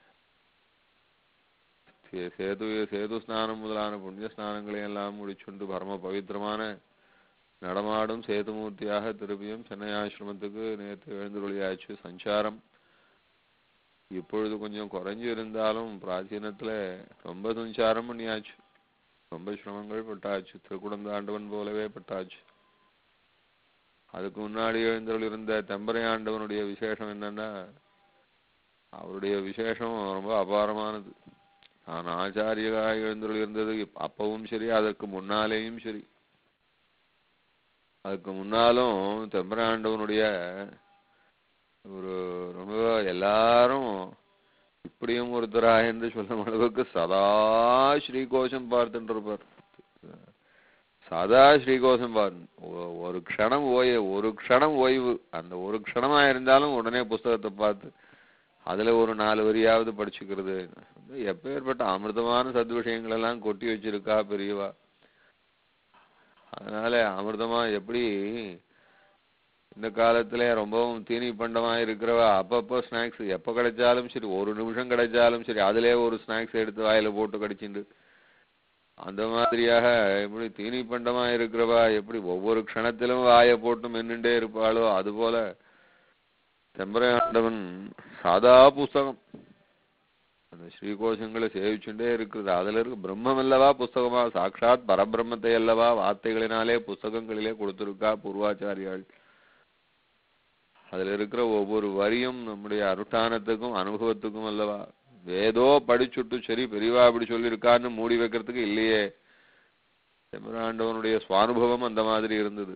சேது சேது ஸ்நானம் முதலான புண்ணிய ஸ்நானங்களை எல்லாம் முடிச்சுண்டு பரம பவித்திரமான நடமாடும் சேதுமூர்த்தியாக திருப்பியும் சென்னை ஆசிரமத்துக்கு நேற்று எழுந்துருளியாச்சு. சஞ்சாரம் இப்பொழுது கொஞ்சம் குறைஞ்சு இருந்தாலும் பிராச்சீனத்துல ரொம்ப சஞ்சாரம் பண்ணியாச்சு, ரொம்ப சிரமங்கள் பட்டாச்சு. திருக்குழந்தை ஆண்டவன் போலவே பட்டாச்சு. அதுக்கு முன்னாடி எழுந்தருள் இருந்த தெம்பரை ஆண்டவனுடைய விசேஷம் என்னன்னா, அவருடைய விசேஷம் ரொம்ப அபாரமானது. நான் ஆச்சாரியராக எழுந்தருள் இருந்தது அப்பவும் சரி, அதற்கு முன்னாலேயும் சரி. அதுக்கு முன்னாலும் தெம்பரை ஆண்டவனுடைய ஒரு ரொம்ப எல்லாரும் இப்படியும் ஒருத்தரா என்று சொல்லும் அளவுக்கு சதா ஸ்ரீகோஷம் பார்த்துட்டு இருப்பார். சதா ஸ்ரீகோஷம் பாரு, ஒரு க்ஷணம் ஓய ஒரு க்ஷணம் ஓய்வு, அந்த ஒரு க்ஷணமா இருந்தாலும் உடனே புஸ்தகத்தை பார்த்து அதுல ஒரு நாலு வரியாவது படிச்சுக்கிறது. எப்பேற்பட்ட அமிர்தமான சத்விஷயங்கள் எல்லாம் கொட்டி வச்சிருக்கா பெரியவா. அதனால அமிர்தமா எப்படி இந்த காலத்துல ரொம்பவும் தீனி பண்டமா இருக்கிறவா அப்பப்போ ஸ்நாக்ஸ் எப்ப கிடைச்சாலும் சரி, ஒரு நிமிஷம் கிடைச்சாலும் சரி, அதுலயே ஒரு ஸ்நாக்ஸ் எடுத்து வாயில போட்டு கடிச்சுண்டு, அந்த மாதிரியாக எப்படி தீனி பண்டமா இருக்கிறவா எப்படி ஒவ்வொரு க்ஷணத்திலும் வாயை போட்டு மென்னுட்டே இருப்பாளோ, அதுபோல தெம்பரை ஆண்டவன் சாதா புஸ்தகம் அந்த ஸ்ரீகோஷங்களை சேவிச்சுட்டே இருக்குது. அதுல இருக்கு பிரம்மம் அல்லவா புஸ்தகமா, சாட்சாத் பரபிரம்மத்தை அல்லவா வார்த்தைகளினாலே புஸ்தகங்களிலே கொடுத்திருக்கா பூர்வாச்சாரியாள். அதுல இருக்கிற ஒவ்வொரு வரியும் நம்முடைய அனுஷ்டானத்துக்கும் அனுபவத்துக்கும் அல்லவா. ஏதோ படிச்சுட்டு சரி பெரியவா அப்படி சொல்லியிருக்கான்னு மூடி வைக்கிறதுக்கு இல்லையே. தெம்பராண்டவனுடைய சுவானுபவம் அந்த மாதிரி இருந்தது.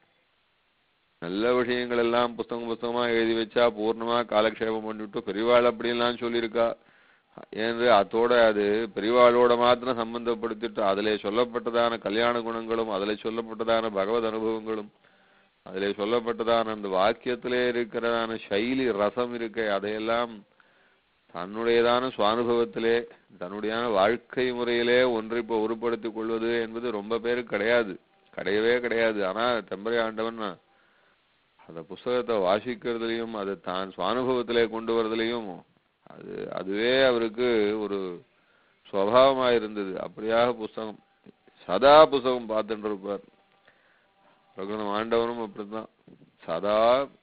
நல்ல விஷயங்கள் எல்லாம் புஸ்தகம் புஸ்தகமா எழுதி வச்சா பூர்ணமா காலக்ஷேபம் பண்ணிவிட்டு பெரியவாள் அப்படின்லாம் சொல்லியிருக்கா என்று அதோட அது பெரியவாளோட மாத்திரம் சம்பந்தப்படுத்திட்டு அதிலே சொல்லப்பட்டதான கல்யாண குணங்களும் அதிலே சொல்லப்பட்டதான பகவத் அனுபவங்களும் அதிலே சொல்லப்பட்டதான அந்த வாக்கியத்திலே இருக்கிறதான சைலி ரசம் இருக்க அதையெல்லாம் தன்னுடையதான சுவானுபவத்திலே தன்னுடையான வாழ்க்கை முறையிலே ஒன்றை இப்போ உருப்படுத்திக் கொள்வது என்பது ரொம்ப பேருக்கு கிடையாது, கிடையவே கிடையாது. ஆனா தெம்பரை ஆண்டவன் அந்த புஸ்தகத்தை வாசிக்கிறதுலையும் அதை தான் சுவானுபவத்திலே கொண்டு வரதுலையும் அது அதுவே அவருக்கு ஒரு சுவாவமா இருந்தது. அப்படியாக புஸ்தகம் சதா புஸ்தகம் பார்த்துட்டு இருப்பார். பிரகடனம் ஆண்டவனும் அப்படித்தான் சதா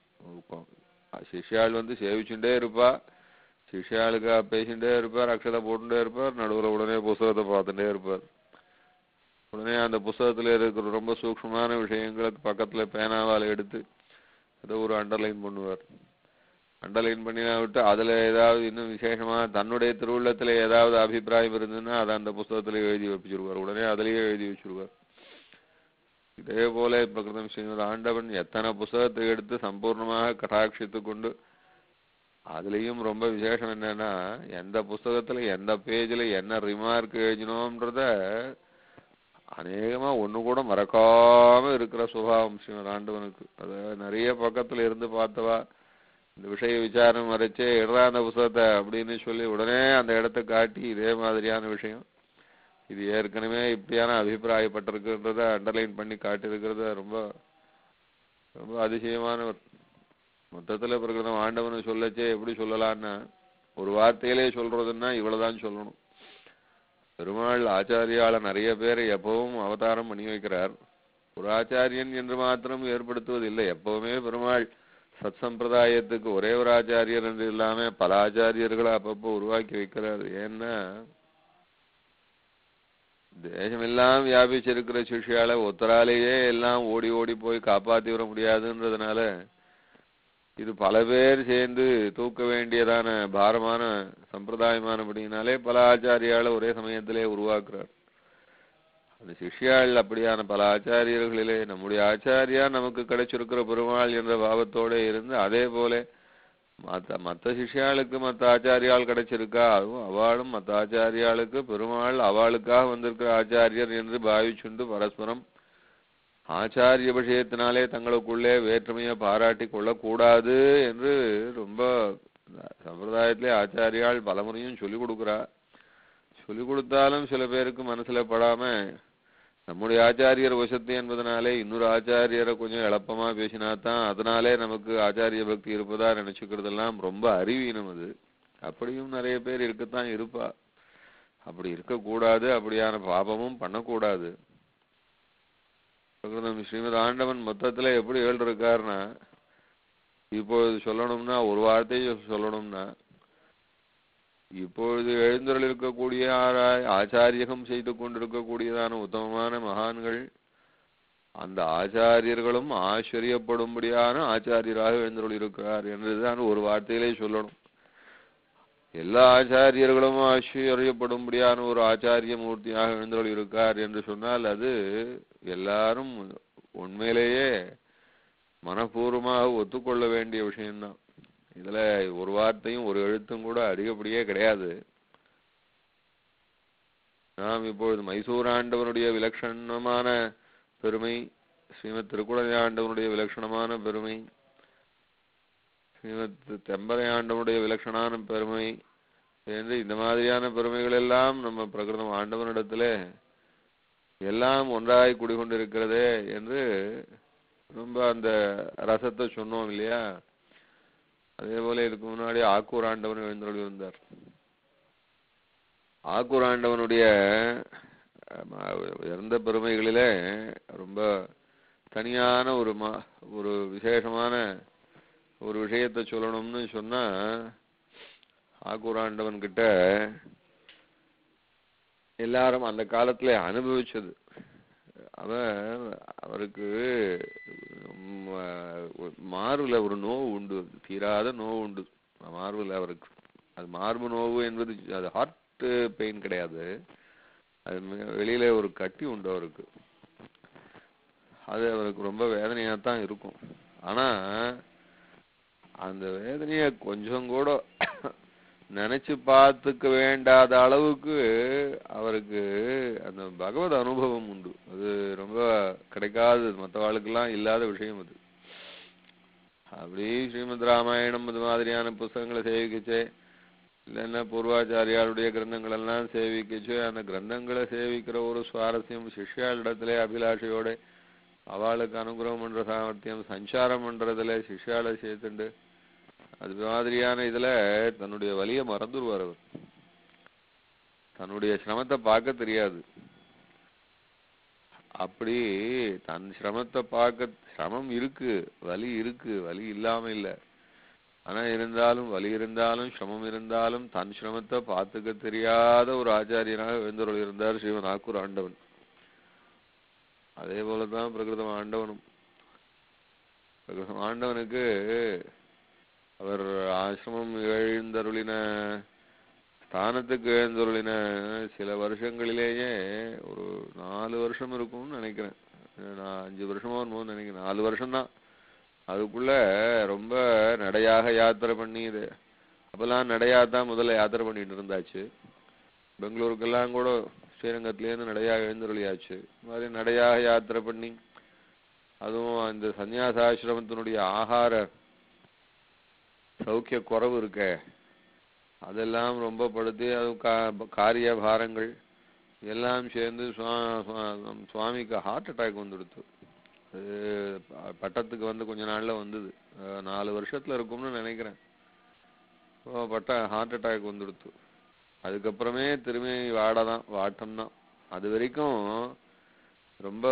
சிஷ்யாள் வந்து சேவிச்சுட்டே இருப்பா, சிஷ்யாளுக்கு பேசிட்டே இருப்பார், அக்ஷதை போட்டுட்டே இருப்பார், நடுவில் உடனே புஸ்தகத்தை பார்த்துட்டே இருப்பார். உடனே அந்த புஸ்தகத்துல இருக்கிற ரொம்ப சூக்ஷ்மமான விஷயங்களுக்கு பக்கத்துல பேனாவால் எடுத்து ஏதோ ஒரு அண்டர்லைன் பண்ணுவார். அண்டர்லைன் பண்ணினா விட்டு அதுல ஏதாவது இன்னும் விசேஷமா தன்னுடைய திருவுள்ளத்துல ஏதாவது அபிப்பிராயம் இருந்ததுன்னா அதை அந்த புஸ்தகத்துல எழுதி வச்சிருவார், உடனே அதுலயே எழுதி வச்சிருவார். இதே போல பிரகிருதம் ஸ்ரீமத் ஆண்டவன் எத்தனை புஸ்தகத்தை எடுத்து சம்பூர்ணமாக கடாட்சித்து கொண்டு அதுலயும் ரொம்ப விசேஷம் என்னன்னா எந்த புஸ்தகத்துல எந்த பேஜ்ல என்ன ரிமார்க் எழுதினோம்ன்றத அநேகமா ஒண்ணு கூட மறக்காம இருக்கிற சுபாவம் ஸ்ரீமத் ஆண்டவனுக்கு. அத நிறைய பக்கத்துல இருந்து பார்த்தவா இந்த விஷய விசாரம் வரைச்சே இடறா அந்த புஸ்தகத்தை அப்படின்னு சொல்லி உடனே அந்த இடத்த காட்டி இதே மாதிரியான விஷயம் இது ஏற்கனவே இப்படியான அபிப்பிராயப்பட்டிருக்குன்றத அண்டர்லைன் பண்ணி காட்டியிருக்கிறத ரொம்ப ரொம்ப அதிசயமானவர். மொத்தத்துல பிரகிருதம் ஆண்டவனை சொல்லச்சே எப்படி சொல்லலான்னா ஒரு வார்த்தையிலே சொல்றதுன்னா இவ்வளவுதான் சொல்லணும். பெருமாள் ஆச்சாரியால நிறைய பேரை எப்பவும் அவதாரம் பண்ணி வைக்கிறார். ஒரு ஆச்சாரியன் என்று மாத்திரம் ஏற்படுத்துவதில்லை. எப்பவுமே பெருமாள் சத் சம்பிரதாயத்துக்கு ஒரே ஒரு ஆச்சாரியர் என்று இல்லாம பல ஆச்சாரியர்களை அப்பப்போ உருவாக்கி வைக்கிறார். ஏன்னா தேசமெல்லாம் வியாபிச்சிருக்கிற சிஷ்யால ஒத்தராலேயே எல்லாம் ஓடி ஓடி போய் காப்பாத்தி வர முடியாதுன்றதுனால இது பல பேர் சேர்ந்து தூக்க வேண்டியதான பாரமான சம்பிரதாயமானபடினாலே பல ஆச்சாரியால ஒரே சமயத்திலே உருவாக்குறார். அந்த சிஷ்யாள் அப்படியான பல ஆச்சாரியர்களிலே நம்முடைய ஆச்சாரியா நமக்கு கிடைச்சிருக்கிற பெருமாள் என்ற பாவத்தோட இருந்து அதே போல மற்ற மற்ற சிஷ்யாளுக்கு மற்ற ஆச்சாரியால் கிடைச்சிருக்கா அதுவும் அவளும் மற்ற ஆச்சாரியாளுக்கு பெருமாள் அவளுக்காக வந்திருக்கிற ஆச்சாரியர் என்று பாவிச்சுண்டு பரஸ்பரம் ஆச்சாரிய விஷயத்தினாலே தங்களுக்குள்ளே வேற்றுமையை பாராட்டி கொள்ளக்கூடாது என்று ரொம்ப சம்பிரதாயத்திலே ஆச்சாரியால் பலமுறையும் சொல்லிக் கொடுக்குறா. சொல்லிக் கொடுத்தாலும் சில பேருக்கு மனசுல படாம நம்முடைய ஆச்சாரியர் வசத்து என்பதனாலே இன்னொரு ஆச்சாரியரை கொஞ்சம் எளப்பமா பேசினாதான் அதனாலே நமக்கு ஆச்சாரிய பக்தி இருப்பதா நினைச்சுக்கிறதெல்லாம் ரொம்ப அறிவீனம். அது அப்படியும் நிறைய பேர் இருக்கத்தான் இருப்பா. அப்படி இருக்கக்கூடாது, அப்படியான பாபமும் பண்ணக்கூடாது. ஸ்ரீமத் ஆண்டவன் மொத்தத்துல எப்படி எழுதிருக்காருன்னா இப்பொழுது சொல்லணும்னா ஒரு வார்த்தையை சொல்லணும்னா இப்பொழுது எழுந்தருள் இருக்கக்கூடிய ஆச்சாரியகம் செய்து கொண்டிருக்கக்கூடியதான உத்தமமான மகான்கள் அந்த ஆச்சாரியர்களும் ஆச்சரியப்படும்படியான ஆச்சாரியராக எழுந்தருள் இருக்கிறார் என்றுதான் ஒரு வார்த்தையிலே சொல்லணும். எல்லா ஆச்சாரியர்களும் ஆச்சரியப்படும்படியான ஒரு ஆச்சாரிய மூர்த்தியாக எழுந்தருள் இருக்கார் என்று சொன்னால் அது எல்லாரும் உண்மையிலேயே மனப்பூர்வமாக ஒத்துக்கொள்ள வேண்டிய விஷயம்தான். இதுல ஒரு வார்த்தையும் ஒரு எழுத்தும் கூட அதிகப்படியே கிடையாது. நாம் இப்பொழுது மைசூர் ஆண்டவனுடைய விலட்சணமான பெருமை, ஸ்ரீமத் திருக்குடந்தை ஆண்டவனுடைய விலட்சணமான பெருமை, ஸ்ரீமத் தெம்பரை ஆண்டவனுடைய விலட்சணமான பெருமை என்று இந்த மாதிரியான பெருமைகள் எல்லாம் நம்ம பிரகிருதம் ஆண்டவனிடத்துல எல்லாம் ஒன்றாய் குடிகொண்டிருக்கிறதே என்று ரொம்ப அந்த ரசத்தை சொன்னோம் இல்லையா? அதே போல இதுக்கு முன்னாடி ஆக்கூர் ஆண்டவன் எழுந்தருளி வந்தார். ஆக்கூர் ஆண்டவனுடைய உயர்ந்த பெருமைகளிலே ரொம்ப தனியான ஒரு மா ஒரு விசேஷமான ஒரு விஷயத்தை சொல்லணும்னு சொன்னா, ஆக்கூர் ஆண்டவன் கிட்ட எல்லாரும் அந்த காலத்துல அனுபவிச்சது. அவர் அவருக்கு மார்புல ஒரு நோவு உண்டு, தீராத நோவு உண்டு மார்புல அவருக்கு. அது மார்பு நோவு என்பது அது ஹார்ட் பெயின் கிடையாது, அது வெளியில ஒரு கட்டி உண்டு அவருக்கு. அது அவருக்கு ரொம்ப வேதனையாத்தான் இருக்கும். ஆனா அந்த வேதனைய கொஞ்சம் கூட நினைச்சு பார்த்துக்க வேண்டாத அளவுக்கு அவருக்கு அந்த பகவத் அனுபவம் உண்டு. அது ரொம்ப கிடைக்காது, மற்றவாளுக்கெல்லாம் இல்லாத விஷயம் அது. அப்படி ஸ்ரீமத் ராமாயணம் இது மாதிரியான புஸ்தகங்களை சேவிக்கச்சே, இல்லைன்னா பூர்வாச்சாரியாருடைய கிரந்தங்கள் எல்லாம் சேவிக்கச்சு, அந்த கிரந்தங்களை சேவிக்கிற ஒரு சுவாரஸ்யம், சிஷ்யாளிடத்திலே அபிலாஷையோட அவளுக்கு அனுகிரகம் பண்ற சாமர்த்தியம், சஞ்சாரம் பண்றதுல சிஷ்யாளை சேர்த்துண்டு அது மாதிரியான இதுல தன்னுடைய வலிய மறந்துடுவார். அவர் தன்னுடைய சிரமத்தை பார்க்க தெரியாது. அப்படி தன் சிரமத்தை பார்க்க, சிரமம் இருக்கு, வலி இருக்கு, வலி இல்லாம இல்லை. ஆனா இருந்தாலும் வலி இருந்தாலும் சிரமம் இருந்தாலும் தன் சிரமத்தை பார்த்துக்க தெரியாத ஒரு ஆச்சாரியனாக எழுந்தருள் இருந்தார் ஸ்ரீமன் ஆக்கூர் ஆண்டவன். அதே போலதான் பிரகிருதம் ஆண்டவனும். பிரகிருதம் ஆண்டவனுக்கு அவர் ஆசிரமம் எழுந்தருளின ஸ்தானத்துக்கு எழுந்தருளின சில வருஷங்களிலேயே ஒரு நாலு வருஷம் இருக்கும்னு நினைக்கிறேன். நான் அஞ்சு வருஷமா வரும்போது நினைக்கிறேன், நாலு வருஷம்தான். அதுக்குள்ள ரொம்ப நடையாக யாத்திரை பண்ணி, இது அப்பெல்லாம் நடையாதான் முதல்ல யாத்திரை பண்ணிட்டு இருந்தாச்சு. பெங்களூருக்கெல்லாம் கூட ஸ்ரீரங்கத்திலேருந்து நடையாக எழுந்தருளியாச்சு. மாதிரி நடையாக யாத்திரை பண்ணி, அதுவும் அந்த சன்னியாசாசிரமத்தினுடைய ஆகார சௌக்கிய குறைவு இருக்க அதெல்லாம் ரொம்ப படுத்தி, அது காரிய பாரங்கள் எல்லாம் சேர்ந்து சுவாமிக்கு ஹார்ட் அட்டாக் வந்துடுத்து. அது பட்டத்துக்கு வந்து கொஞ்ச நாள்ல வந்தது, நாலு வருஷத்துல இருக்கும்னு நினைக்கிறேன். பட்ட ஹார்ட் அட்டாக் வந்துடுத்து. அதுக்கப்புறமே திரும்பி வாடதான் வாட்டம்தான். அது வரைக்கும் ரொம்ப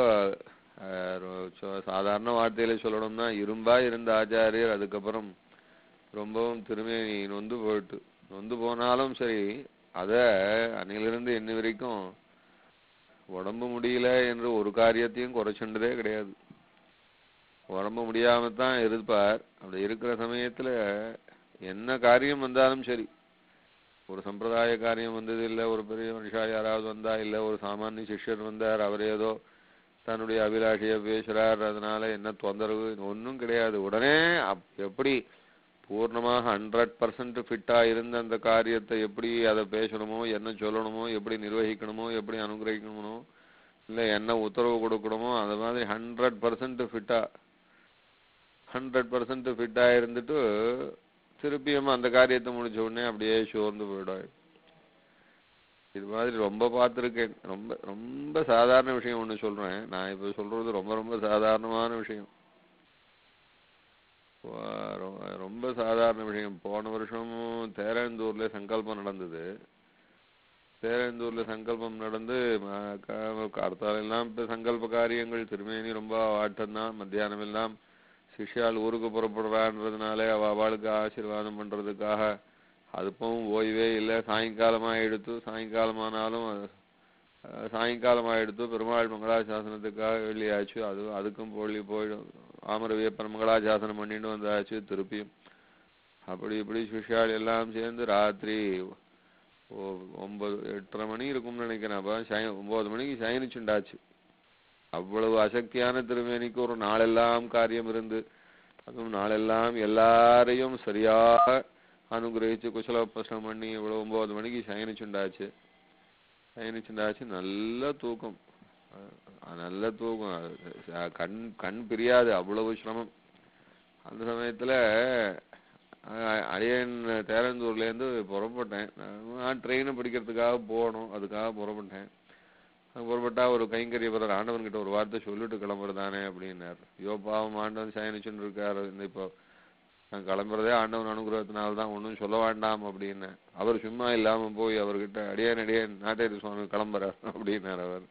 சாதாரண வார்த்தையில சொல்லணும்னா இரும்பா இருந்த ஆச்சாரியர் அதுக்கப்புறம் ரொம்பவும் திரும்பி நொந்து போயிட்டு, நொந்து போனாலும் சரி அத அன்னிலிருந்து இன்னி வரைக்கும் உடம்பு முடியல என்று ஒரு காரியத்தையும் குறைச்சுண்டதே கிடையாது. உடம்பு முடியாமத்தான் இருப்பார். அப்படி இருக்கிற சமயத்துல என்ன காரியம் வந்தாலும் சரி, ஒரு சம்பிரதாய காரியம் வந்தது இல்லை, ஒரு பெரிய மனுஷா யாராவது வந்தா, இல்லை ஒரு சாமானிய சிஷ்யர் வந்தார், அவர் ஏதோ தன்னுடைய அபிலாஷைய பேசுறார், அதனால என்ன தொந்தரவு ஒன்றும் கிடையாது. உடனே எப்படி பூர்ணமாக ஹண்ட்ரட் பர்சன்ட் ஃபிட்டா இருந்த அந்த காரியத்தை எப்படி அதை பேசணுமோ, என்ன சொல்லணுமோ, எப்படி நிர்வகிக்கணுமோ, எப்படி அனுகிரகிக்கணுமோ, இல்லை என்ன உத்தரவு கொடுக்கணுமோ, அந்த மாதிரி ஹண்ட்ரட் பர்சன்ட் ஃபிட்டா ஹண்ட்ரட் பர்சன்ட் ஃபிட்டா இருந்துட்டு திருப்பியும் அந்த காரியத்தை முடிச்ச உடனே அப்படியே சோர்ந்து போயிடும். இது மாதிரி ரொம்ப பார்த்துருக்கேன். ரொம்ப ரொம்ப சாதாரண விஷயம் ஒன்று சொல்றேன். நான் இப்போ சொல்றது ரொம்ப ரொம்ப சாதாரணமான விஷயம், ரொம்ப சாதாரண விஷயம். போன வருஷமும் தேரந்தூர்ல சங்கல்பம் நடந்தது. தேரந்தூர்ல சங்கல்பம் நடந்து கார்த்தால எல்லாம் இப்ப சங்கல்ப காரியங்கள், திருமேனி ரொம்ப ஆட்டம்தான். மத்தியானம் எல்லாம் சிஷ்யால் ஊருக்கு புறப்படுறான்றதுனால அவ அவளுக்கு ஆசீர்வாதம் பண்றதுக்காக அதுப்பவும் ஓய்வே இல்லை. சாயங்காலமா எடுத்து, சாயங்காலமானாலும் சாயங்காலம் ஆயிடுத்து. பெருமாள் மங்களாசாசனத்துக்காக வெளியாச்சு. அது அதுக்கும் போலி போயிடும். ஆமரவியப்பன் மங்களாசாசனம் பண்ணிட்டு வந்தாச்சு திருப்பியும். அப்படி இப்படி சிஷ்யாள் எல்லாம் சேர்ந்து ராத்திரி ஒன்பது எட்டரை மணி இருக்கும்னு நினைக்கிறேன். அப்ப சய ஒன்பது மணிக்கு சயனிச்சுண்டாச்சு. அவ்வளவு அசக்தியான திருமேனிக்கு ஒரு நாளெல்லாம் காரியம் இருந்து, அதுவும் நாளெல்லாம் எல்லாரையும் சரியாக அனுகிரகிச்சு குசலோபசனம் பண்ணி இவ்வளவு ஒன்பது மணிக்கு சயனிச்சுண்டாச்சு. சயனிச்சுண்டாச்சு. நல்ல தூக்கம், நல்ல தூக்கம். கண் கண் பிரியாது, அவ்வளவு சிரமம். அந்த சமயத்துல அடியன் தேரந்தூர்லேருந்து புறப்பட்டேன். நான் ட்ரெயினை பிடிக்கிறதுக்காக போகணும், அதுக்காக புறப்பட்டேன். புறப்பட்டா ஒரு கைங்கரியபுரர் ஆண்டவன் கிட்ட ஒரு வார்த்தை சொல்லிட்டு கிளம்புறதானே அப்படின்னார். ஐயோ பாவம், ஆண்டவன் சயனிச்சுன்னு இருக்காரு, இந்த இப்போ நான் கிளம்புறதே ஆண்டவன் அனுகிரகத்தினால தான், ஒன்றும் சொல்ல வேண்டாம் அப்படின்னு. அவர் சும்மா இல்லாம போய் அவர்கிட்ட அடியேன் அடியேன் நாட்டேரி சுவாமி கிளம்புறார் அப்படின்னார். அவர்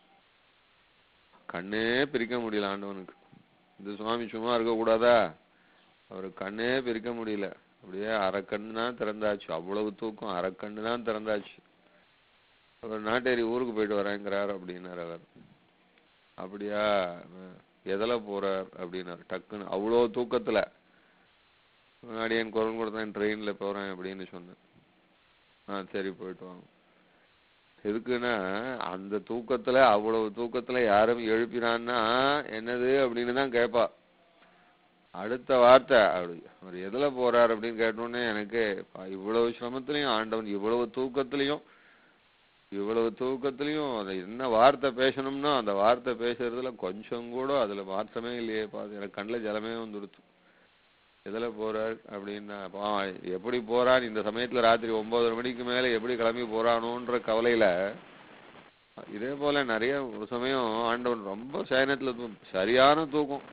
கண்ணே பிரிக்க முடியல ஆண்டவனுக்கு. இந்த சுவாமி சும்மா இருக்கக்கூடாதா? அவரு கண்ணே பிரிக்க முடியல. அப்படியே அரைக்கண்ணு தான் திறந்தாச்சு. அவ்வளவு தூக்கம், அரைக்கண்ணு தான் திறந்தாச்சு. அவர் நாட்டேரி ஊருக்கு போயிட்டு வரேங்கிறார் அப்படின்னார். அவர் அப்படியா, எதில் போறார் அப்படின்னாரு. டக்குன்னு அவ்வளோ தூக்கத்துல முன்னாடி என் குரல் கொடுத்தேன், ட்ரெயின்ல போறேன் அப்படின்னு சொன்னேன். ஆ சரி போயிட்டு வாங்க. எதுக்குன்னா அந்த தூக்கத்துல, அவ்வளவு தூக்கத்துல யாரும் எழுப்பினான்னா என்னது அப்படின்னு தான் கேட்பா. அடுத்த வார்த்தை அப்படி அவர் எதுல போறார் அப்படின்னு கேட்டோன்னே எனக்கு இவ்வளவு சிரமத்திலையும் ஆண்டவன் இவ்வளவு தூக்கத்திலையும் இவ்வளவு தூக்கத்திலையும் அதை என்ன வார்த்தை பேசணும்னா அந்த வார்த்தை பேசுறதுல கொஞ்சம் கூட அதுல மாற்றமே இல்லையே. பார்த்து எனக்கு கண்ணில் ஜலமே வந்துடுத்து. எதுல போறார் அப்படின்னா எப்படி போறான் இந்த சமயத்துல ராத்திரி ஒன்பதரை மணிக்கு மேல எப்படி கிளம்பி போறானோன்ற கவலையில. இதே போல நிறைய ஒரு சமயம் ஆண்டவன் ரொம்ப சயனத்துல சரியான தூக்கம்.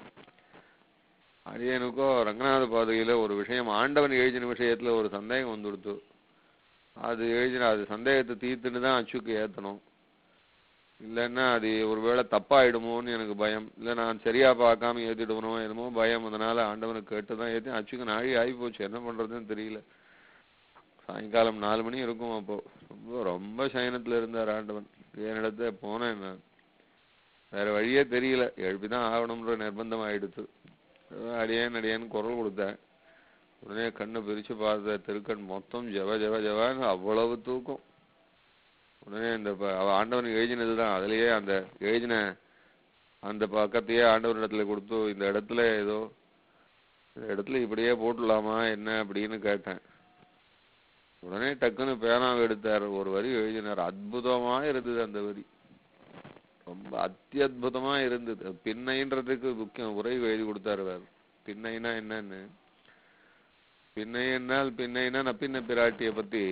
அடியனுக்கோ ரங்கநாத பாதையில ஒரு விஷயம் ஆண்டவன் எழுதின விஷயத்துல ஒரு சந்தேகம் வந்துடுத்து. அது எழுதின அது சந்தேகத்தை தீர்த்துன்னு தான் அச்சுக்கு ஏற்றணும். இல்லைன்னா அது ஒருவேளை தப்பாயிடுமோன்னு எனக்கு பயம். இல்லை நான் சரியா பார்க்காம ஏற்றிடுவனோ என்னமோ பயம். அதனால ஆண்டவனுக்கு கேட்டு தான் ஏற்றி அச்சுக்கு நாழி ஆகி போச்சு. என்ன பண்றதுன்னு தெரியல. சாயங்காலம் நாலு மணி இருக்கும். அப்போ ரொம்ப ரொம்ப சயனத்துல இருந்தார் ஆண்டவன். என்னிடத்த போனேன் நான். வேற வழியே தெரியல, எழுப்பிதான் ஆகணும்ன்ற நிர்பந்தம் ஆயிடுத்து. அடியேன் அடியேன்னு குரல் கொடுத்தேன். உடனே கண்ணை பிரிச்சு பார்த்த திருக்கண் மொத்தம் ஜவ ஜவ ஜவான்னு அவ்வளவு தூக்கம். உடனே இந்த ஆண்டவன் எழுதினது தான், அதுலயே அந்த எழுதின அந்த பக்கத்தையே ஆண்டவர் இடத்துல கொடுத்து இந்த இடத்துல ஏதோ இந்த இடத்துல இப்படியே போட்டுடலாமா என்ன அப்படின்னு கேட்டேன். உடனே டக்குன்னு பேனாவை எடுத்தார், ஒரு வரி எழுதினார். அற்புதமா இருந்தது அந்த வரி, ரொம்ப அத்தியுதமா இருந்தது. பின்னைன்றதுக்கு முக்கியம் உரை எழுதி கொடுத்தாரு. வேறு பின்னைனா என்னன்னு, பின்னை என்னால் பின்னைனா நப்பின்ன பிராட்டிய பத்தி.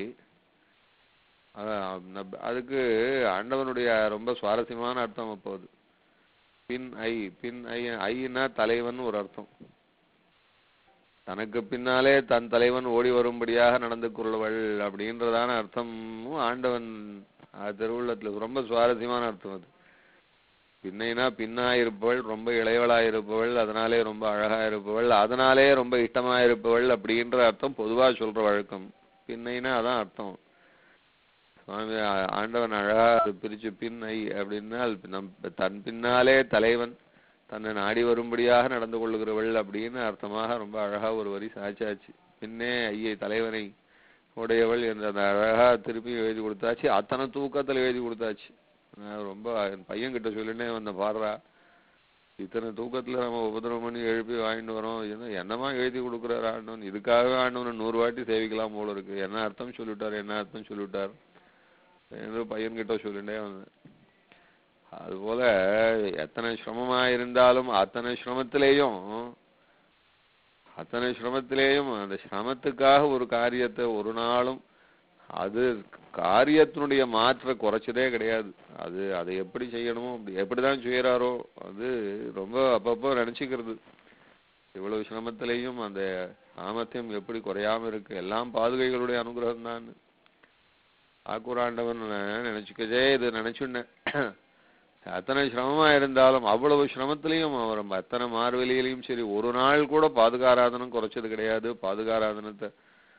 அதுக்கு ஆண்டவனுடைய ரொம்ப சுவாரஸ்யமான அர்த்தம் அப்போது. பின் ஐ பின் ஐ ஐனா தலைவன் ஒரு அர்த்தம். தனக்கு பின்னாலே தன் தலைவன் ஓடி வரும்படியாக நடந்து கொள்வள் அப்படின்றதான அர்த்தமும் ஆண்டவன் திருவுள்ளத்துல ரொம்ப சுவாரஸ்யமான அர்த்தம் அது. பின்னைனா பின்னாயிருப்பவள், ரொம்ப இளையவளாயிருப்பவள், அதனாலே ரொம்ப அழகா இருப்பவள், அதனாலே ரொம்ப இஷ்டமா இருப்பவள் அப்படின்ற அர்த்தம் பொதுவா சொல்ற வழக்கம். பின்னைனா அதான் அர்த்தம். சுவாமி ஆண்டவன் அழகா பிரிச்சு பின்னை அப்படின்னால் நம் தன் பின்னாலே தலைவன் தன்னை நாடி வரும்படியாக நடந்து கொள்ளுகிறவள் அப்படின்னு அர்த்தமாக ரொம்ப அழகா ஒரு வரி சாட்சாச்சு. பின்னே ஐயை தலைவனை உடையவள் என்ற அந்த அழகா திருப்பி எழுதி கொடுத்தாச்சு. அத்தனை தூக்கத்துல எழுதி கொடுத்தாச்சு. நான் ரொம்ப என் பையன் கிட்ட சொல்லினே வந்த பாடுறா, இத்தனை தூக்கத்துல நம்ம உபதிரவம் பண்ணி எழுப்பி வாங்கிட்டு வரோம், என்ன என்னமா எழுதி கொடுக்குறாரு ஆண்டவன், இதுக்காகவே ஆண்டவன் நூறு வாட்டி சேவிக்கலாம் போல இருக்கு, என்ன அர்த்தம் சொல்லிவிட்டார் என்ன அர்த்தம் சொல்லிவிட்டார் என்று பையன் கிட்ட சொல்லிட்டே வந்தேன். அதுபோல எத்தனை சிரமமா இருந்தாலும் அத்தனை சிரமத்திலேயும் அத்தனை சிரமத்திலேயும் அந்த சிரமத்துக்காக ஒரு காரியத்தை ஒரு நாளும் அது காரியத்தினுடைய மாற்ற குறைச்சதே கிடையாது. அது அதை எப்படி செய்யணுமோ அப்படி எப்படிதான் செய்யறாரோ அது ரொம்ப அப்பப்போ நினைச்சுக்கிறது. இவ்வளவு சிரமத்திலையும் அந்த சாமர்த்தியம் எப்படி குறையாம இருக்கு, எல்லாம் பாதுகைகளுடைய அனுகிரகம் தான். ஆக்கூராண்டவன் நினைச்சுக்கதே இது நினைச்சுன்னேன். அத்தனை சிரமமா இருந்தாலும் அவ்வளவு சிரமத்திலையும் அவர் அத்தனை மார்வெளியிலையும் சரி ஒரு நாள் கூட பாதுகாராதனம் குறைச்சது கிடையாது. பாதுகாராதனத்தை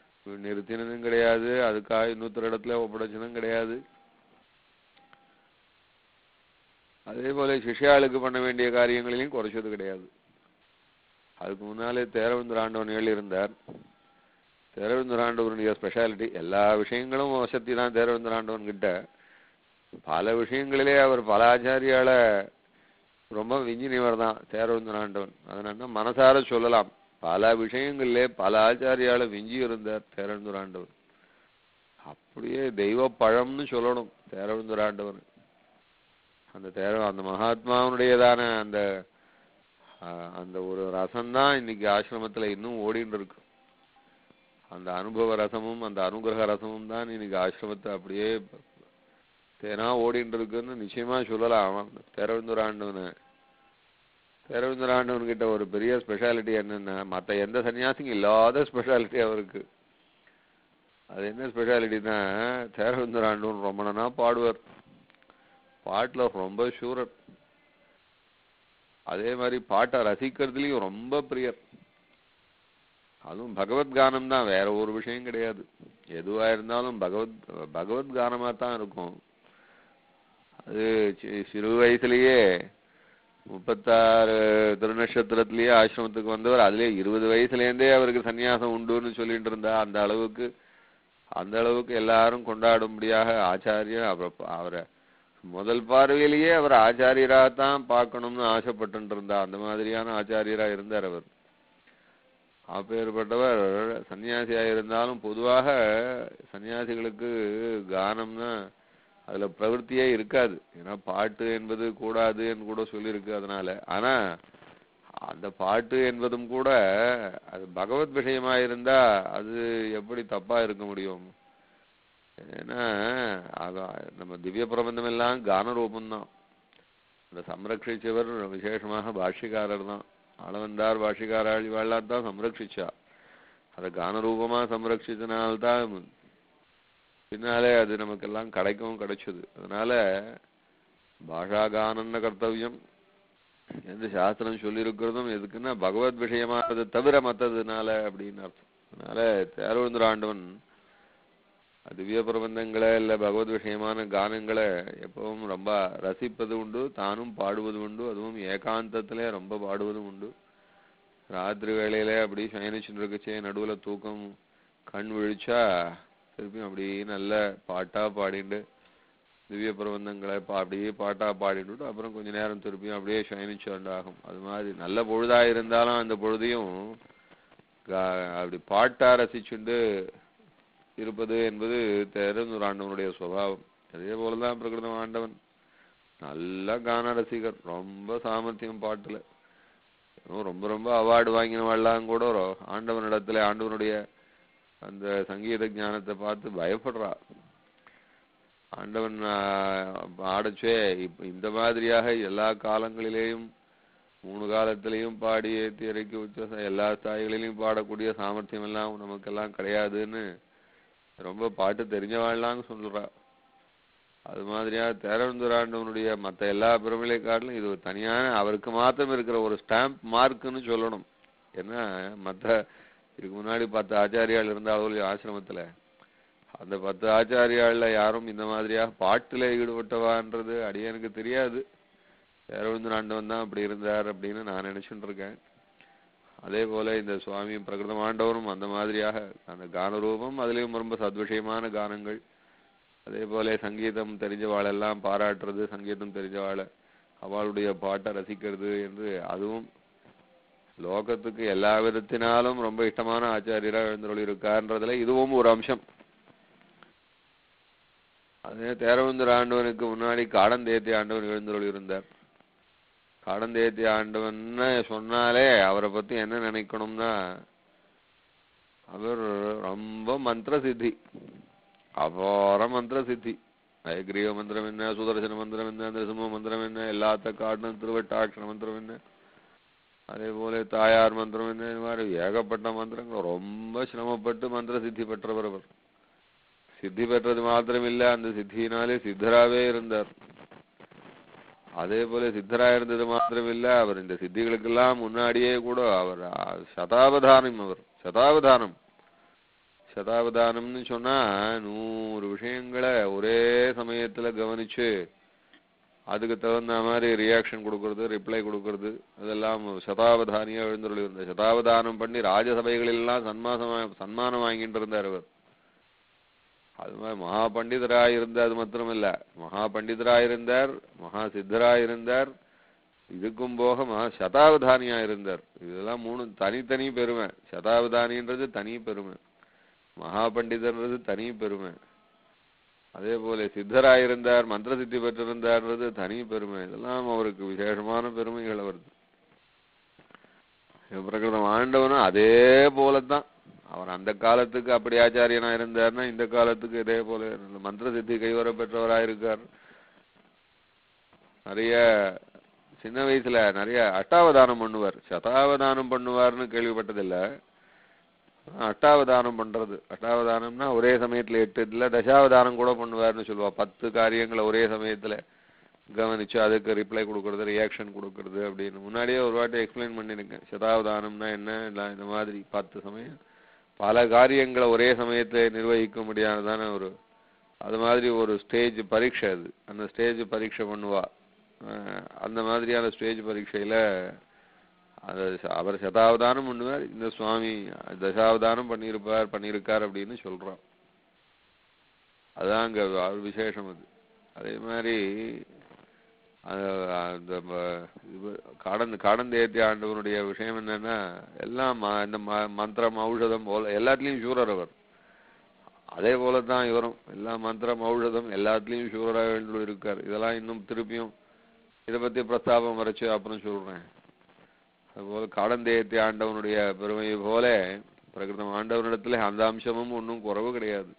நிறுத்தினதும் கிடையாது, அதுக்காக இன்னொருத்தர் இடத்துல ஒப்படைச்சதும் கிடையாது. அதே போல சிஷ்யாளுக்கு பண்ண வேண்டிய காரியங்களிலையும் குறைச்சது கிடையாது. அதுக்கு முன்னாலே தேரவிந்தர் ஆண்டவன் எழுதியிருந்தார். தேரவிந்தர் ஆண்டவனுடைய ஸ்பெஷாலிட்டி எல்லா விஷயங்களும் வசதி தான். தேரவிந்தர் ஆண்டவன் கிட்ட பல விஷயங்களிலே அவர் பல ஆச்சாரியால ரொம்ப விஞ்சினிவர் தான் தேரவிந்தர் ஆண்டவன். அதனால மனசார சொல்லலாம், பல விஷயங்களிலே பல ஆச்சாரியால விஞ்சி இருந்தார் தேரவிந்தர் ஆண்டவன். அப்படியே தெய்வ பழம்னு சொல்லணும் தேரவிந்தர் ஆண்டவன். அந்த தேர அந்த மகாத்மாவனுடையதான அந்த அந்த ஒரு ரசம்தான் இன்னைக்கு ஆசிரமத்துல இன்னும் ஓடிட்டு இருக்கு. அந்த அனுபவ ரசமும் அந்த அனுகிரக ரசமும் தான் இன்னைக்கு ஆசிரமத்தை அப்படியே தேனா ஓடிட்டு இருக்குன்னு நிச்சயமா சொல்லலாம். தேரவிந்தர் ஆண்டவனு தேரவிந்தர் ஆண்டவன் கிட்ட ஒரு பெரிய ஸ்பெஷாலிட்டி என்னன்னா, மற்ற எந்த சன்னியாசிக்கும் இல்லாத ஸ்பெஷாலிட்டி அவருக்கு. அது என்ன ஸ்பெஷாலிட்டினா, தேரவிந்தர் ஆண்டவன் ரொம்ப நாளா பாடுவார். பாட்டுல ரொம்ப ஷூரர். அதே மாதிரி பாட்டை ரசிக்கிறதுலயும் ரொம்ப பிரியர். அதுவும் பகவத் கானம் தான், வேற ஒரு விஷயம் கிடையாது. எதுவா இருந்தாலும் பகவத் பகவத் கானமா தான் இருக்கும். அது சிறு வயசுலயே முப்பத்தாறு திருநட்சத்திரத்திலேயே ஆசிரமத்துக்கு வந்தவர். அதுலயே இருபது வயசுல இருந்தே அவருக்கு சன்னியாசம் உண்டுன்னு சொல்லிட்டு இருந்தா. அந்த அளவுக்கு அந்த அளவுக்கு எல்லாரும் கொண்டாடும்படியாக ஆச்சாரியர் அவரை முதல் பார்வையிலேயே அவர் ஆச்சாரியராகத்தான் பார்க்கணும்னு ஆசைப்பட்டு இருந்தா. அந்த மாதிரியான ஆச்சாரியரா இருந்தார் அவர். அப்பேற்பட்டவர் சன்னியாசியா இருந்தாலும் பொதுவாக சன்னியாசிகளுக்கு கானம்னா அதுல பிரவೃத்தியே இருக்காது. ஏன்னா பாட்டு என்பது கூடாதுன்னு கூட சொல்லியிருக்கு. அதனால ஆனா அந்த பாட்டு என்பதும் கூட அது பகவத் விஷயமா இருந்தா அது எப்படி தப்பா இருக்க முடியும்? ஏன்னா நம்ம திவ்ய பிரபந்தம் எல்லாம் கான ரூபம்தான். அந்த சம்ரட்சிச்சவர் விசேஷமாக பாஷ்யக்காரர் தான். ஆளவந்தார் பாஷ்யக்காராளி வாழலாம் தான் சம்ரட்சிச்சா. அதை கான ரூபமா சம்ரட்சிச்சனால்தான் பின்னாலே அது நமக்கெல்லாம் கிடைக்கவும் கிடைச்சது. அதனால பாஷா கானம்னு கர்த்தவியம் எந்த சாஸ்திரம் சொல்லியிருக்கிறதும் எதுக்குன்னா பகவத் விஷயமானது தவிர மற்றதுனால அப்படின்னு அர்த்தம். அதனால தேரவிந்தர் ஆண்டவன் திவ்ய பிரபந்தங்களை இல்லை பகவத் விஷயமான கானங்களை எப்பவும் ரொம்ப ரசிப்பது உண்டு, தானும் பாடுவது உண்டு. அதுவும் ஏகாந்தத்திலே ரொம்ப பாடுவதும் உண்டு. ராத்திரி வேளையில அப்படி சயனிச்சுட்டு இருக்கச்சே நடுவுல தூக்கம் கண் விழிச்சா திருப்பியும் அப்படி நல்ல பாட்டா பாடிண்டு திவ்ய பிரபந்தங்களை அப்படியே பாட்டா பாடிட்டு அப்புறம் கொஞ்ச நேரம் திருப்பியும் அப்படியே சயனிச்சுண்டாகும். அது மாதிரி நல்ல பொழுதா இருந்தாலும் அந்த பொழுதையும் அப்படி பாட்டா ரசிச்சுண்டு இருப்பது என்பது தேரவிந்தர் ஆண்டவனுடைய சுபாவம். அதே போலதான் பிரகிருதம் ஆண்டவன் நல்ல கான ரசிகர், ரொம்ப சாமர்த்தியம் பாட்டுல. ரொம்ப ரொம்ப அவார்டு வாங்கினவாள்லாம் கூட ஆண்டவனிடத்துல ஆண்டவனுடைய அந்த சங்கீத ஞானத்தை பார்த்து பயப்படுறா. ஆண்டவன் ஆடச்சே இப்ப இந்த மாதிரியாக எல்லா காலங்களிலேயும் மூணு காலத்திலையும் பாடி ஏற்றி இறக்கி வச்ச எல்லா ஸ்தாயிகளிலையும் பாடக்கூடிய சாமர்த்தியம் எல்லாம் நமக்கெல்லாம் கிடையாதுன்னு ரொம்ப பாட்டு தெரிஞ்சவாழ்லான்னு சொல்றா. அது மாதிரியா தேரவிந்தர் ஆண்டவனுடைய மற்ற எல்லா பிரமிழை காட்டிலும் இது தனியான அவருக்கு மாத்திரம் இருக்கிற ஒரு ஸ்டாம்ப் மார்க்குன்னு சொல்லணும். ஏன்னா மற்ற இதுக்கு முன்னாடி பத்து ஆச்சாரியால் இருந்தாலும் ஆசிரமத்துல அந்த பத்து ஆச்சாரியால யாரும் இந்த மாதிரியா பாட்டுல ஈடுபட்டவான்றது அடியனுக்கு தெரியாது. தேரவிந்தர் ஆண்டவன் தான் அப்படி இருந்தார் அப்படின்னு நான் நினைச்சுட்டு இருக்கேன். அதே போல இந்த சுவாமி பிரகிருதம் ஆண்டவரும் அந்த மாதிரியாக அந்த கான ரூபம், அதுலயும் ரொம்ப சத்விஷயமான கானங்கள். அதே போல சங்கீதம் தெரிஞ்சவாளெல்லாம் பாராட்டுறது, சங்கீதம் தெரிஞ்சவாளை அவளுடைய பாட்டை ரசிக்கிறது என்று அதுவும் லோகத்துக்கு எல்லா விதத்தினாலும் ரொம்ப இஷ்டமான ஆச்சாரியரா எழுந்தருளி இருக்கார்ன்றதுல இதுவும் ஒரு அம்சம். அதே தேரவிந்தர் ஆண்டவனுக்கு முன்னாடி காடந்தேத்தி ஆண்டவன் எழுந்தருளி இருந்தார். காடந்தேத்தி ஆண்டவன் சொன்னாலே அவரை பத்தி என்ன நினைக்கணும்னா அவர் ரொம்ப மந்திர சித்தி, அபார மந்திர சித்தி. ஐகிரீவ மந்திரம் என்ன, சுதர்சன மந்திரம் என்ன, நிருசிம்ம மந்திரம் என்ன, எல்லாத்த காட்டிலும் திருவட்டாட்சர மந்திரம் என்ன, அதே போல தாயார் மந்திரம் என்ன, இந்த மாதிரி ஏகப்பட்ட மந்திரங்கள். ரொம்ப சிரமப்பட்டு மந்திர சித்தி பெற்றவர் அவர். சித்தி பெற்றது மாத்திரம் இல்ல, அந்த சித்தியினாலே சித்தராவே இருந்தார். அதே போல சித்தரா இருந்தது மாத்திரம் இல்ல, அவர் இந்த சித்திகளுக்கெல்லாம் முன்னாடியே கூட அவர் சதாவதானம். அவர் சதாவதானம் சதாவதானம்னு சொன்னா நூறு விஷயங்களை ஒரே சமயத்துல கவனிச்சு அதுக்கு தகுந்த மாதிரி ரியாக்ஷன் கொடுக்கறது, ரிப்ளை கொடுக்கறது, அதெல்லாம் சதாவதானியா எழுந்தருளி இருந்த சதாவதானம் பண்ணி ராஜசபைகளெல்லாம் சன்மாசம் சன்மானம் வாங்கிட்டு இருந்தார் அவர். அது மாதிரி மகா பண்டிதராக இருந்த அது மாத்திரம் இல்ல, மகா பண்டிதராக இருந்தார், மகா சித்தராக இருந்தார், இதுக்கும் போக மகா சதாவதானியா இருந்தார். இதெல்லாம் மூணு தனித்தனி பெருமை. சதாவதானின்றது தனி பெருமை, மகா பண்டிதர்ன்றது தனி பெருமை, அதே போல சித்தராயிருந்தார், மந்திர சித்தி பெற்றிருந்தார்ன்றது தனி பெருமை. இதெல்லாம் அவருக்கு விசேஷமான பெருமைகள் வருது. பிரகிருதம் ஆண்டவனும் அதே போலத்தான். அவர் அந்த காலத்துக்கு அப்படி ஆச்சாரியனா இருந்தார்னா இந்த காலத்துக்கு இதே போல மந்திர சித்தி கைவர பெற்றவராயிருக்கார். நிறைய சின்ன வயசுல நிறைய அஷ்டாவதானம் பண்ணுவார். சதாவதானம் பண்ணுவார்னு கேள்விப்பட்டதில்லை. அஷ்டாவதானம் பண்றது, அஷ்டாவதானம்னா ஒரே சமயத்துல எட்டு இல்ல தசாவதானம் கூட பண்ணுவார்னு சொல்லுவா. பத்து காரியங்களை ஒரே சமயத்துல கவனிச்சு அதுக்கு ரிப்ளை கொடுக்கறது, ரியாக்ஷன் கொடுக்கறது அப்படின்னு முன்னாடியே ஒரு வாட்டி எக்ஸ்பிளைன் பண்ணிருக்கேன். சதாவதானம்னா என்ன, இந்த மாதிரி பத்து சமயம் பல காரியங்களை ஒரே சமயத்துல நிர்வகிக்க முடியாதுதானே ஒரு அது மாதிரி ஒரு ஸ்டேஜ் பரீட்சை. அது அந்த ஸ்டேஜ் பரீட்சை பண்ணுவா. அந்த மாதிரியான ஸ்டேஜ் பரீட்சையில அது அவர் சதாவதானம் பண்ணுவார், இந்த சுவாமி தசாவதானம் பண்ணியிருப்பார் பண்ணியிருக்கார் அப்படின்னு சொல்றான். அதுதான் அங்க விசேஷம். அது அதே மாதிரி அந்த காடந்து காடந்தேத்தி ஆண்டவனுடைய விஷயம் என்னன்னா எல்லாம் இந்த மந்திரம் ஔஷதம் போல எல்லாத்துலயும் சூரர் அவர். அதே போலதான் இவரும் எல்லா மந்திரம் ஔஷதம் எல்லாத்துலயும் சூரராக எழுந்து இருக்கார். இதெல்லாம் இன்னும் திருப்பியும் இதை பத்தி பிரஸ்தாபம் வரைச்சு அப்புறம் சொல்றேன். அதுபோல காடந்தேத்தி ஆண்டவனுடைய பெருமையை போல பிரகிருதம் ஆண்டவனிடத்துல அந்த அம்சமும் ஒன்றும் குறவு கிடையாது.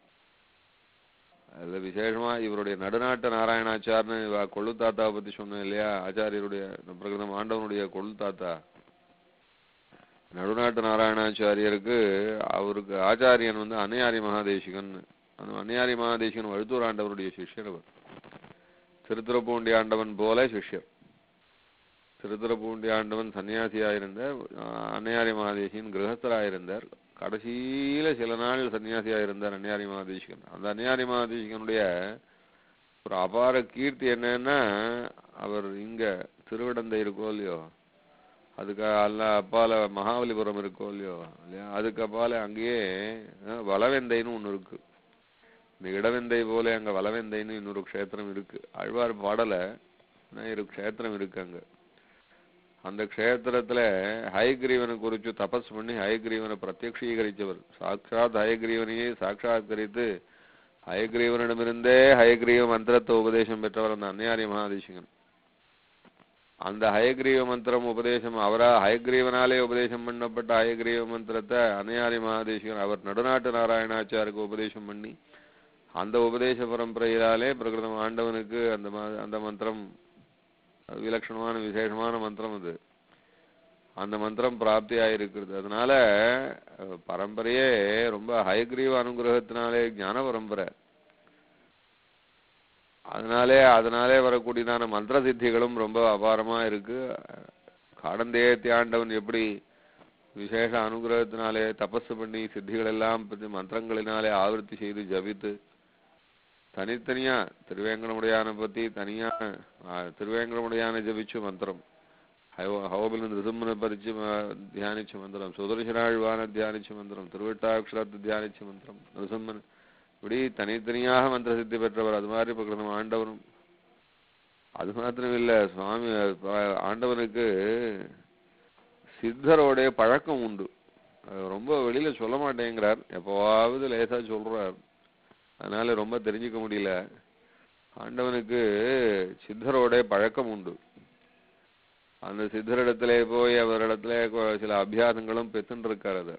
அதுல விசேஷமா இவருடைய நடுநாட்ட நாராயணாச்சார்னு கொள்ளு தாத்தாவை பத்தி சொன்னேன் இல்லையா, ஆச்சாரியருடைய பிரகிருதம் ஆண்டவனுடைய கொள்ளு தாத்தா நடுநாட்டு நாராயணாச்சாரியருக்கு அவருக்கு ஆச்சாரியன் வந்து அன்னையாரி மகாதேசிகன். அந்த அன்னையாரி மகாதேசிகன் வழுத்தூர் ஆண்டவருடைய சிஷ்யர். அவர் திருத்துறப்பூண்டி ஆண்டவன் போல சிஷ்யர். திருத்துறப்பூண்டி ஆண்டவன் சன்னியாசியாயிருந்த அன்னையாரி மகாதேசிகன் கிரகஸ்தராயிருந்தார். கடைசியில சில நாள் சன்னியாசியாயிருந்தார் அன்னையாரி மகாதேசிகன். அந்த அன்னையாரி மகாதேசிகனுடைய ஒரு அபார கீர்த்தி என்னன்னா அவர் இங்க திருவிடந்தை இருக்கோ இல்லையோ, அதுக்கு அல்ல அப்பால மகாபலிபுரம் இருக்கோ இல்லையோ இல்லையா, அதுக்கு அப்பால அங்கேயே வளவெந்தைன்னு ஒண்ணு இருக்கு. இந்த இடவெந்தை போல அங்க வளவெந்தைன்னு இன்னொரு க்ஷேத்திரம் இருக்கு. ஆழ்வார் பாடல ஒரு க்ஷேத்திரம் இருக்கு அங்க. அந்த க்ஷேத்திரத்துல ஹயக்ரீவனை குறிச்சு தபஸ் பண்ணி ஹயக்ரீவனை பிரத்யக்ஷீகரிச்சவர், சாட்சாத் ஹயக்ரீவனையே சாட்சாத்கரித்து ஹயக்ரீவனிடமிருந்தே ஹயக்ரீவ மந்திரத்தை உபதேசம் பெற்றவர் அந்த அன்னையாரி மகாதேசிகன். அந்த ஹயக்ரீவ மந்திரம் உபதேசம் அவரா ஹயக்ரீவனாலே உபதேசம் பண்ணப்பட்ட ஹயக்ரீவ மந்திரத்தை அன்னையாரி மகாதேசிகன் அவர் நடுநாட்டு நாராயணாச்சாருக்கு உபதேசம் பண்ணி அந்த உபதேச பரம்பரையிலாலே பிரகிருதம் ஆண்டவனுக்கு அந்த அந்த மந்திரம் விலட்சணமான விசேஷமான மந்திரம். அது அந்த மந்திரம் பிராப்தி ஆயிருக்கிறது. அதனால பரம்பரையே ரொம்ப ஹயக்ரீவ அனுகிரகத்தினாலே ஞான பரம்பரை. அதனாலே அதனாலே வரக்கூடியதான மந்திர சித்திகளும் ரொம்ப அபாரமா இருக்கு. காடந்தேத்தி ஆண்டவன் எப்படி விசேஷ அனுகிரகத்தினாலே தபஸ் பண்ணி சித்திகள் எல்லாம் பற்றி மந்திரங்களினாலே ஆவர்த்தி செய்து ஜபித்து தனித்தனியா திருவேங்கடமுடையான பத்தி தனியா திருவேங்கடமுடையான ஜபிச்சு மந்திரம், ஹோபில் ரிசும்மனை பறிச்சு தியானிச்ச மந்திரம், சுதர்சனாழ்வான தியானிச்ச மந்திரம், திருவட்டாட்சரத்தை தியானிச்ச மந்திரம், ரிசும்மன் இப்படி தனித்தனியாக மந்திர சித்தி பெற்றவர். அது மாதிரி பிரகிருதம் ஆண்டவனும். அது மாத்திரம் இல்ல, சுவாமி ஆண்டவனுக்கு சித்தரோடைய பழக்கம் உண்டு. ரொம்ப வெளியில சொல்ல மாட்டேங்கிறார், எப்பவாவது லேசா சொல்றார். அதனால ரொம்ப தெரிஞ்சுக்க முடியல. ஆண்டவனுக்கு சித்தரோடைய பழக்கம் உண்டு. அந்த சித்தரிடத்துல போய் அவரிடத்துல சில அபியாசங்களும் பெற்றுன்னு இருக்காரு. அது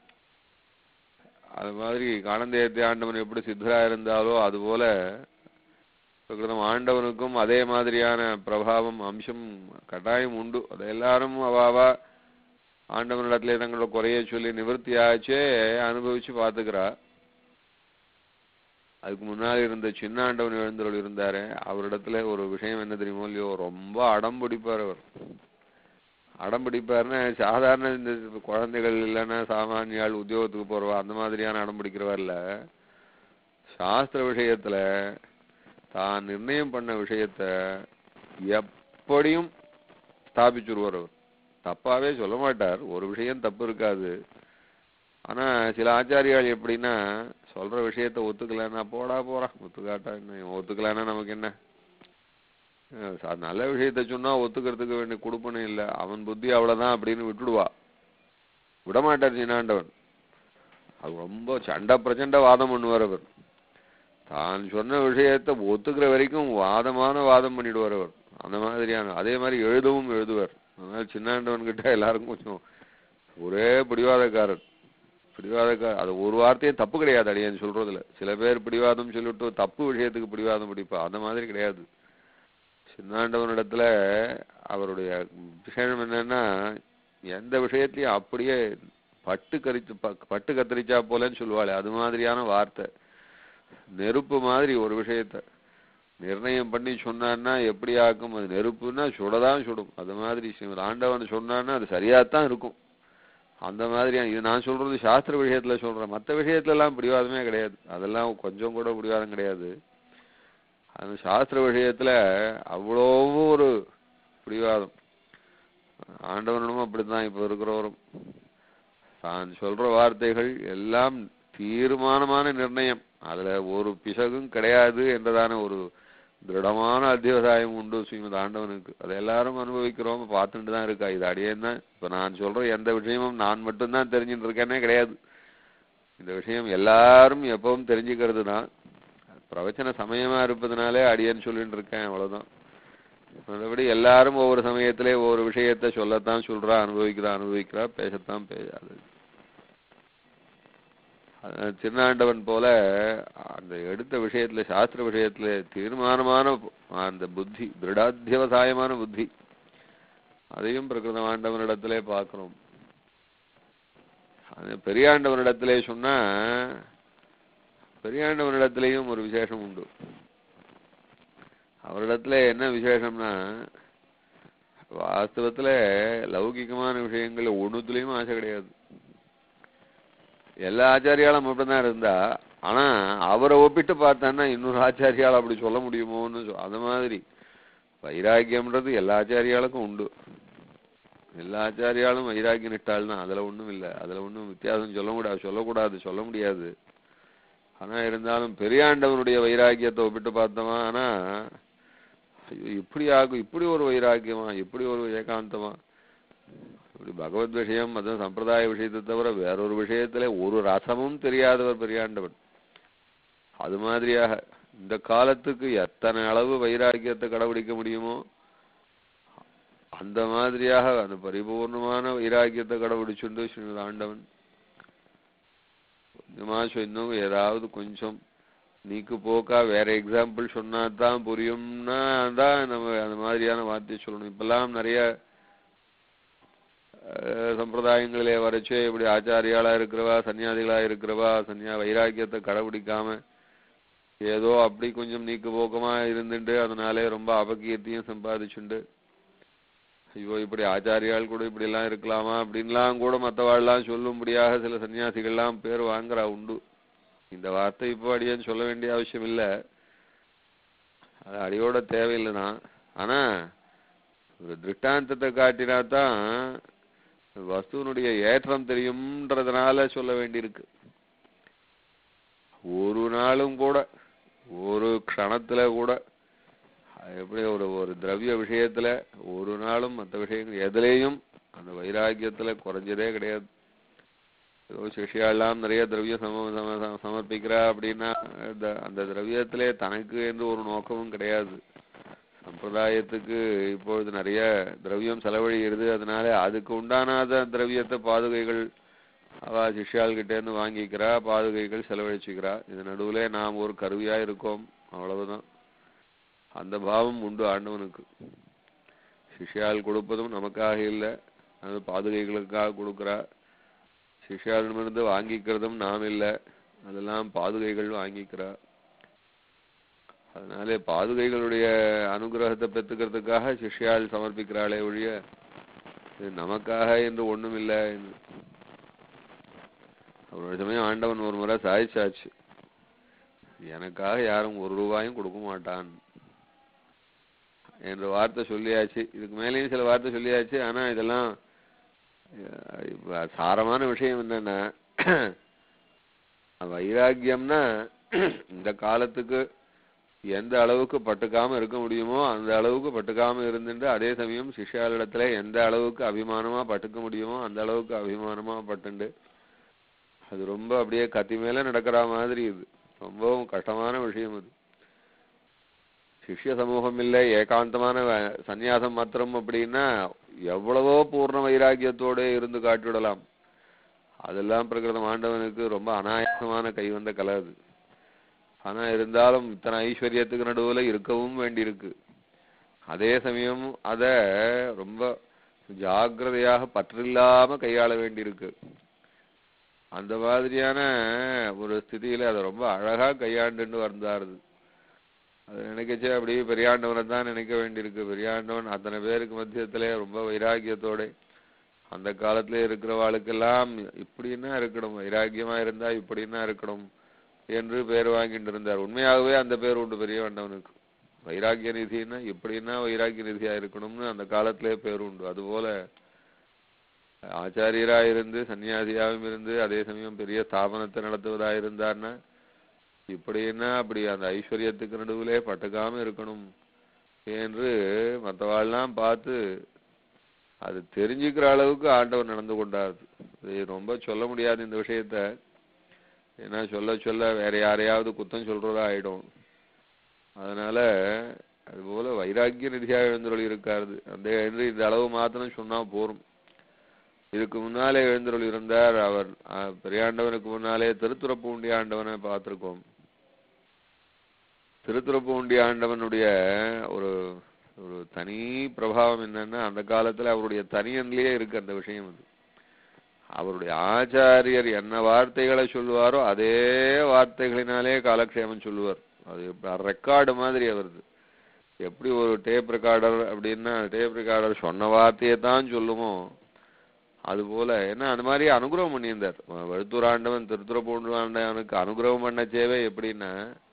அது மாதிரி காடந்தேத்தி ஆண்டவன் எப்படி சித்தரா இருந்தாலோ அதுபோல பிரகிருதம் ஆண்டவனுக்கும் அதே மாதிரியான பிரபாவம் அம்சம் கட்டாயம் உண்டு. அதை எல்லாரும் அவாவா ஆண்டவனிடத்துல தங்களோட குறைய சொல்லி நிவர்த்தியாச்சே அனுபவிச்சு பார்த்துக்கிறா. அதுக்கு முன்னாடி இருந்த சின்ன ஆண்டவன் எழுந்தருள் இருந்தாரு, அவரிடத்துல ஒரு விஷயம் என்ன தெரியுமோ இல்லையோ, ரொம்ப அடம் பிடிப்பார். அவர் அடம் பிடிப்பாருன்னா சாதாரண இந்த குழந்தைகள் இல்லைன்னா சாமானியால் உத்தியோகத்துக்கு போறவா அந்த மாதிரியான அடம் பிடிக்கிறவா இல்ல. சாஸ்திர விஷயத்துல தான் நிர்ணயம் பண்ண விஷயத்த எப்படியும் ஸ்தாபிச்சுருவார். அவர் தப்பாவே சொல்ல மாட்டார், ஒரு விஷயம் தப்பு இருக்காது. ஆனா சில ஆச்சாரியால் எப்படின்னா சொல்ற விஷயத்த ஒத்துக்கலன்னா போடா போறா ஒத்துக்காட்டா என்ன, ஒத்துக்கலன்னா நமக்கு என்ன, நல்ல விஷயத்த சொன்னா ஒத்துக்கிறதுக்கு வேண்டிய கொடுப்பனே இல்லை, அவன் புத்தி அவ்வளவுதான் அப்படின்னு விட்டுடுவா. விடமாட்டார் சீனாண்டவன். அது ரொம்ப சண்டை பிரச்சண்ட வாதம் பண்ணுவார் அவர். தான் சொன்ன விஷயத்த ஒத்துக்கிற வரைக்கும் வாதமான வாதம் பண்ணிடுவார் அவர். அந்த மாதிரியான அதே மாதிரி எழுதவும் எழுதுவார். அதனால சின்னாண்டவன் கிட்ட எல்லாருக்கும் கொஞ்சம் ஒரே பிடிவாதக்காரர். பிடிவாதக்காரர் அது ஒரு வார்த்தையும் தப்பு கிடையாது அடியேன்னு சொல்றதுல. சில பேர் பிடிவாதம் சொல்லிட்டு தப்பு விஷயத்துக்கு பிடிவாதம் பிடிப்பா, அந்த மாதிரி கிடையாது. சின்னாண்டவனிடத்துல அவருடைய விசேஷம் என்னன்னா எந்த விஷயத்திலையும் அப்படியே பட்டு கரிச்சு பட்டு கத்தரிச்சா போலன்னு சொல்லுவாள், அது மாதிரியான வார்த்தை. நெருப்பு மாதிரி ஒரு விஷயத்த நிர்ணயம் பண்ணி சொன்னான்னா எப்படி ஆக்கும், அது நெருப்புன்னா சுடதான் சுடும். அது மாதிரி ஆண்டவன் சொன்னான்னா அது சரியாத்தான் இருக்கும். அந்த மாதிரி இது நான் சொல்றது சாஸ்திர விஷயத்துல சொல்றேன். மற்ற விஷயத்துல எல்லாம் பிடிவாதமே கிடையாது, அதெல்லாம் கொஞ்சம் கூட பிடிவாதம் கிடையாது. அந்த சாஸ்திர விஷயத்துல அவ்வளோ ஒரு பிடிவாதம். ஆண்டவனும் அப்படித்தான் இப்ப இருக்கிறவரும். தான் சொல்ற வார்த்தைகள் எல்லாம் தீர்மானமான நிர்ணயம், அதுல ஒரு பிசகும் கிடையாது என்றதான ஒரு திருடமான அத்தியவசாயம் உண்டு ஸ்ரீமத் ஆண்டவனுக்கு. அதை எல்லாரும் அனுபவிக்கிறோம், பார்த்துட்டு தான் இருக்கா. இது அடியேன் தான் இப்ப நான் சொல்ற எந்த விஷயமும் நான் மட்டும்தான் தெரிஞ்சுட்டு இருக்கேன்னே கிடையாது. இந்த விஷயம் எல்லாரும் எப்பவும் தெரிஞ்சுக்கிறது தான். பிரவச்சன சமயமா இருப்பதுனாலே அடியேன்னு சொல்லிட்டு இருக்கேன், அவ்வளவுதான். மற்றபடி எல்லாரும் ஒவ்வொரு சமயத்திலே ஒவ்வொரு விஷயத்த சொல்லத்தான் சொல்றா, அனுபவிக்கிறா அனுபவிக்கிறா பேசத்தான் பேசாது. சின்னாண்டவன் போல அந்த எடுத்த விஷயத்துல சாஸ்திர விஷயத்துல தீர்மானமான அந்த புத்தி, திருடாத்தியவசாயமான புத்தி, அதையும் பிரகிருத ஆண்டவனிடத்திலே பார்க்கிறோம். பெரியாண்டவனிடத்திலே சொன்னா பெரியாண்டவனிடத்திலேயும் ஒரு விசேஷம் உண்டு. அவரிடத்துல என்ன விசேஷம்னா வாஸ்தவத்துல லௌகிகமான விஷயங்கள்ல ஒண்ணுத்துலயும் ஆசை கிடையாது. எல்லா ஆச்சாரியாலும் அப்படிதான் இருந்தா, ஆனா அவரை ஒப்பிட்டு பார்த்தான்னா இன்னொரு ஆச்சாரியால் அப்படி சொல்ல முடியுமோன்னு அந்த மாதிரி வைராக்கியம்ன்றது எல்லா ஆச்சாரியாளுக்கும் உண்டு. எல்லா ஆச்சாரியாலும் வைராக்கியம் நிட்டாள் தான், அதுல ஒண்ணும் இல்லை, அதுல ஒன்றும் வித்தியாசம் சொல்ல முடியாது சொல்லக்கூடாது சொல்ல முடியாது. ஆனா இருந்தாலும் பெரியாண்டவனுடைய வைராக்கியத்தை ஒப்பிட்டு பார்த்தோமா, ஆனா இப்படி ஆகும், இப்படி ஒரு வைராக்கியமா, இப்படி ஒரு ஏகாந்தமா, இப்படி பகவத் விஷயம் அதுவும் சம்பிரதாய விஷயத்தை தவிர வேறொரு விஷயத்துல ஒரு ரசமும் தெரியாதவர் பெரியாண்டவன். அது மாதிரியாக இந்த காலத்துக்கு எத்தனை அளவு வைராக்கியத்தை கடைபிடிக்க முடியுமோ அந்த மாதிரியாக அந்த பரிபூர்ணமான வைராக்கியத்தை கடைபிடிச்சுண்டு ஸ்ரீமத் ஆண்டவன் கொஞ்சமா இன்னும் ஏதாவது கொஞ்சம் நீக்கு போக்கா வேற எக்ஸாம்பிள் சொன்னாதான் புரியும்னா தான் நம்ம அந்த மாதிரியான வார்த்தையை சொல்லணும். இப்பெல்லாம் நிறைய சம்பிரதாயங்களிலே வரைச்சே இப்படி ஆச்சாரியாளா இருக்கிறவா சன்னியாசிகளா இருக்கிறவா சன்னியா வைராக்கியத்தை கடைபிடிக்காம ஏதோ அப்படி கொஞ்சம் நீக்கு போக்கமா இருந்துட்டு அதனாலே ரொம்ப அபகீர்த்தியும் சம்பாதிச்சுண்டு ஐயோ இப்படி ஆச்சாரியால் கூட இப்படி எல்லாம் இருக்கலாமா அப்படின்லாம் கூட மற்றவாள்லாம் சொல்லும்படியாக சில சன்னியாசிகள்லாம் பேர் வாங்குறா உண்டு. இந்த வார்த்தை இப்போ அடியேன்னு சொல்ல வேண்டிய அவசியம் இல்லை, அது அடியோட தேவையில்லைதான். ஆனா ஒரு திருஷ்டாந்தத்தை காட்டினாதான் வஸ்துவனுடைய ஏற்றம் தெரியும்ன்றதுனால சொல்ல வேண்டியிருக்கு. ஒரு நாளும் கூட ஒரு க்ஷணத்துல கூட எப்படி ஒரு ஒரு திரவிய விஷயத்துல ஒரு நாளும் மற்ற விஷயங்கள் எதுலேயும் அந்த வைராக்கியத்துல குறைஞ்சதே கிடையாது. ஏதோ சிஷ்யாலாம் நிறைய திரவியம் சம சமர்ப்பிக்கிறா அப்படின்னா அந்த திரவியத்திலே தனக்கு என்று ஒரு நோக்கமும் கிடையாது. சம்பிரதாயத்துக்கு இப்பொழுது நிறைய திரவியம் செலவழிகிறது, அதனால அதுக்கு உண்டானாத திரவியத்தை பாதுகைகள் அவ சிஷ்யாள்கிட்ட இருந்து வாங்கிக்கிறா, பாதுகைகள் செலவழிச்சுக்கிறா. இது நடுவுல நாம் ஒரு கருவியா இருக்கோம், அவ்வளவுதான். அந்த பாவம் உண்டு ஆண்டவனுக்கு. சிஷ்யால் கொடுப்பதும் நமக்காக இல்லை, அது பாதுகைகளுக்காக கொடுக்குறா. சிஷ்யாளிடமிருந்து வாங்கிக்கிறதும் நாம் இல்லை, அதெல்லாம் பாதுகைகள் வாங்கிக்கிறா. அதனாலே பாதுகைகளுடைய அனுகிரகத்தை பெற்றுக்கிறதுக்காக சிஷ்யால் சமர்ப்பிக்கிறாளே ஒழிய இது நமக்காக என்று ஒண்ணும் இல்லை. ஒரு சமயம் ஆண்டவன் ஒரு முறை சாதிச்சாச்சு. எனக்காக யாரும் ஒரு ரூபாயும் கொடுக்க மாட்டான் என்ற வார்த்தை சொல்லியாச்சு. இதுக்கு மேலேயும் சில வார்த்தை சொல்லியாச்சு. ஆனா இதெல்லாம் சாரமான விஷயம் என்னன்னா, வைராக்கியம்னா இந்த காலத்துக்கு எந்த அளவுக்கு பட்டுக்காம இருக்க முடியுமோ அந்த அளவுக்கு பட்டுக்காம இருந்துட்டு, அதே சமயம் சிஷ்யாளிடத்துல எந்த அளவுக்கு அபிமானமா பட்டுக்க முடியுமோ அந்த அளவுக்கு அபிமானமா பட்டுண்டு, அது ரொம்ப அப்படியே கத்தி மேல நடக்கிற மாதிரி. இது ரொம்பவும் கஷ்டமான விஷயம். அது சிஷ்ய சமூகம் இல்லை, ஏகாந்தமான சந்நியாசம் மாத்திரம் அப்படின்னா எவ்வளவோ பூர்ண வைராக்கியத்தோட இருந்து காட்டிவிடலாம். அதெல்லாம் பிரகிருதம் ஆண்டவனுக்கு ரொம்ப அநாயாசமான கைவந்த கலை அது. ஆனா இருந்தாலும் இத்தனை ஐஸ்வர்யத்துக்கு நடுவுல இருக்கவும் வேண்டியிருக்கு. அதே சமயம் அத ரொம்ப ஜாக்கிரதையாக பற்றில்லாம கையாள வேண்டியிருக்கு. அந்த மாதிரியான ஒரு ஸ்திதியில அதை ரொம்ப அழகா கையாண்டுன்னு வந்தாருது. அது நினைக்கச்சே அப்படியே பெரியாண்டவனை தான் நினைக்க வேண்டியிருக்கு. பெரியாண்டவன் அத்தனை பேருக்கு மத்தியத்திலே ரொம்ப வைராக்கியத்தோட அந்த காலத்திலே இருக்கிறவாளுக்கெல்லாம் இப்படின்னா இருக்கணும், வைராக்கியமா இருந்தா இப்படின்னா இருக்கணும் என்று பேர் வாங்கிட்டு இருந்தார். உண்மையாகவே அந்த பேர் உண்டு பெரியவாண்டவனுக்கு. வைராக்கிய நிதினா இப்படின்னா வைராக்கிய நிதியா இருக்கணும்னு அந்த காலத்திலே பேர் உண்டு. அதுபோல ஆச்சாரியரா இருந்து சன்னியாசியாகவும் இருந்து அதே சமயம் பெரிய ஸ்தாபனத்தை நடத்துவதா இருந்தார்னா இப்படின்னா அப்படி அந்த ஐஸ்வர்யத்துக்கு நடுவிலே பட்டுக்காம இருக்கணும் என்று மற்றவாள்லாம் பார்த்து அது தெரிஞ்சுக்கிற அளவுக்கு ஆண்டவர் நடந்து கொண்டார். இது ரொம்ப சொல்ல முடியாது இந்த விஷயத்த. ஏன்னா சொல்ல சொல்ல வேற யாரையாவது குத்தம் சொல்றதா ஆயிடும். அதனால அதுபோல வைராக்கிய நிதியாக எழுந்தருள் இருக்காரு. அந்த இந்த அளவு மாத்திரம் சொன்னா போரும். இதுக்கு முன்னாலே எழுந்தருள் இருந்தார் அவர். பெரியாண்டவனுக்கு முன்னாலே திருத்துறைப்பூண்டி ஆண்டவனை பார்த்திருக்கோம். திருத்துறைப்பூண்டி ஆண்டவனுடைய ஒரு ஒரு தனி பிரபாவம் என்னன்னா, அந்த காலத்துல அவருடைய தனியன்லயே இருக்கு அந்த விஷயம். அது அவருடைய ஆச்சாரியர் என்ன வார்த்தைகளை சொல்லுவாரோ அதே வார்த்தைகளினாலே காலக்ஷேமம் சொல்லுவார். அது ரெக்கார்டு மாதிரி அவருது. எப்படி ஒரு டேப் ரெக்கார்டர் அப்படின்னா டேப் ரெக்கார்டர் சொன்ன வார்த்தையை தான் சொல்லுமோ அதுபோல. ஏன்னா அந்த மாதிரி அனுகிரகம் பண்ணியிருந்தார் வழுத்தூர் ஆண்டவன். திருத்துறைப்பூண்டி ஆண்டவனுக்கு அனுகிரகம் பண்ண சேவை எப்படின்னா,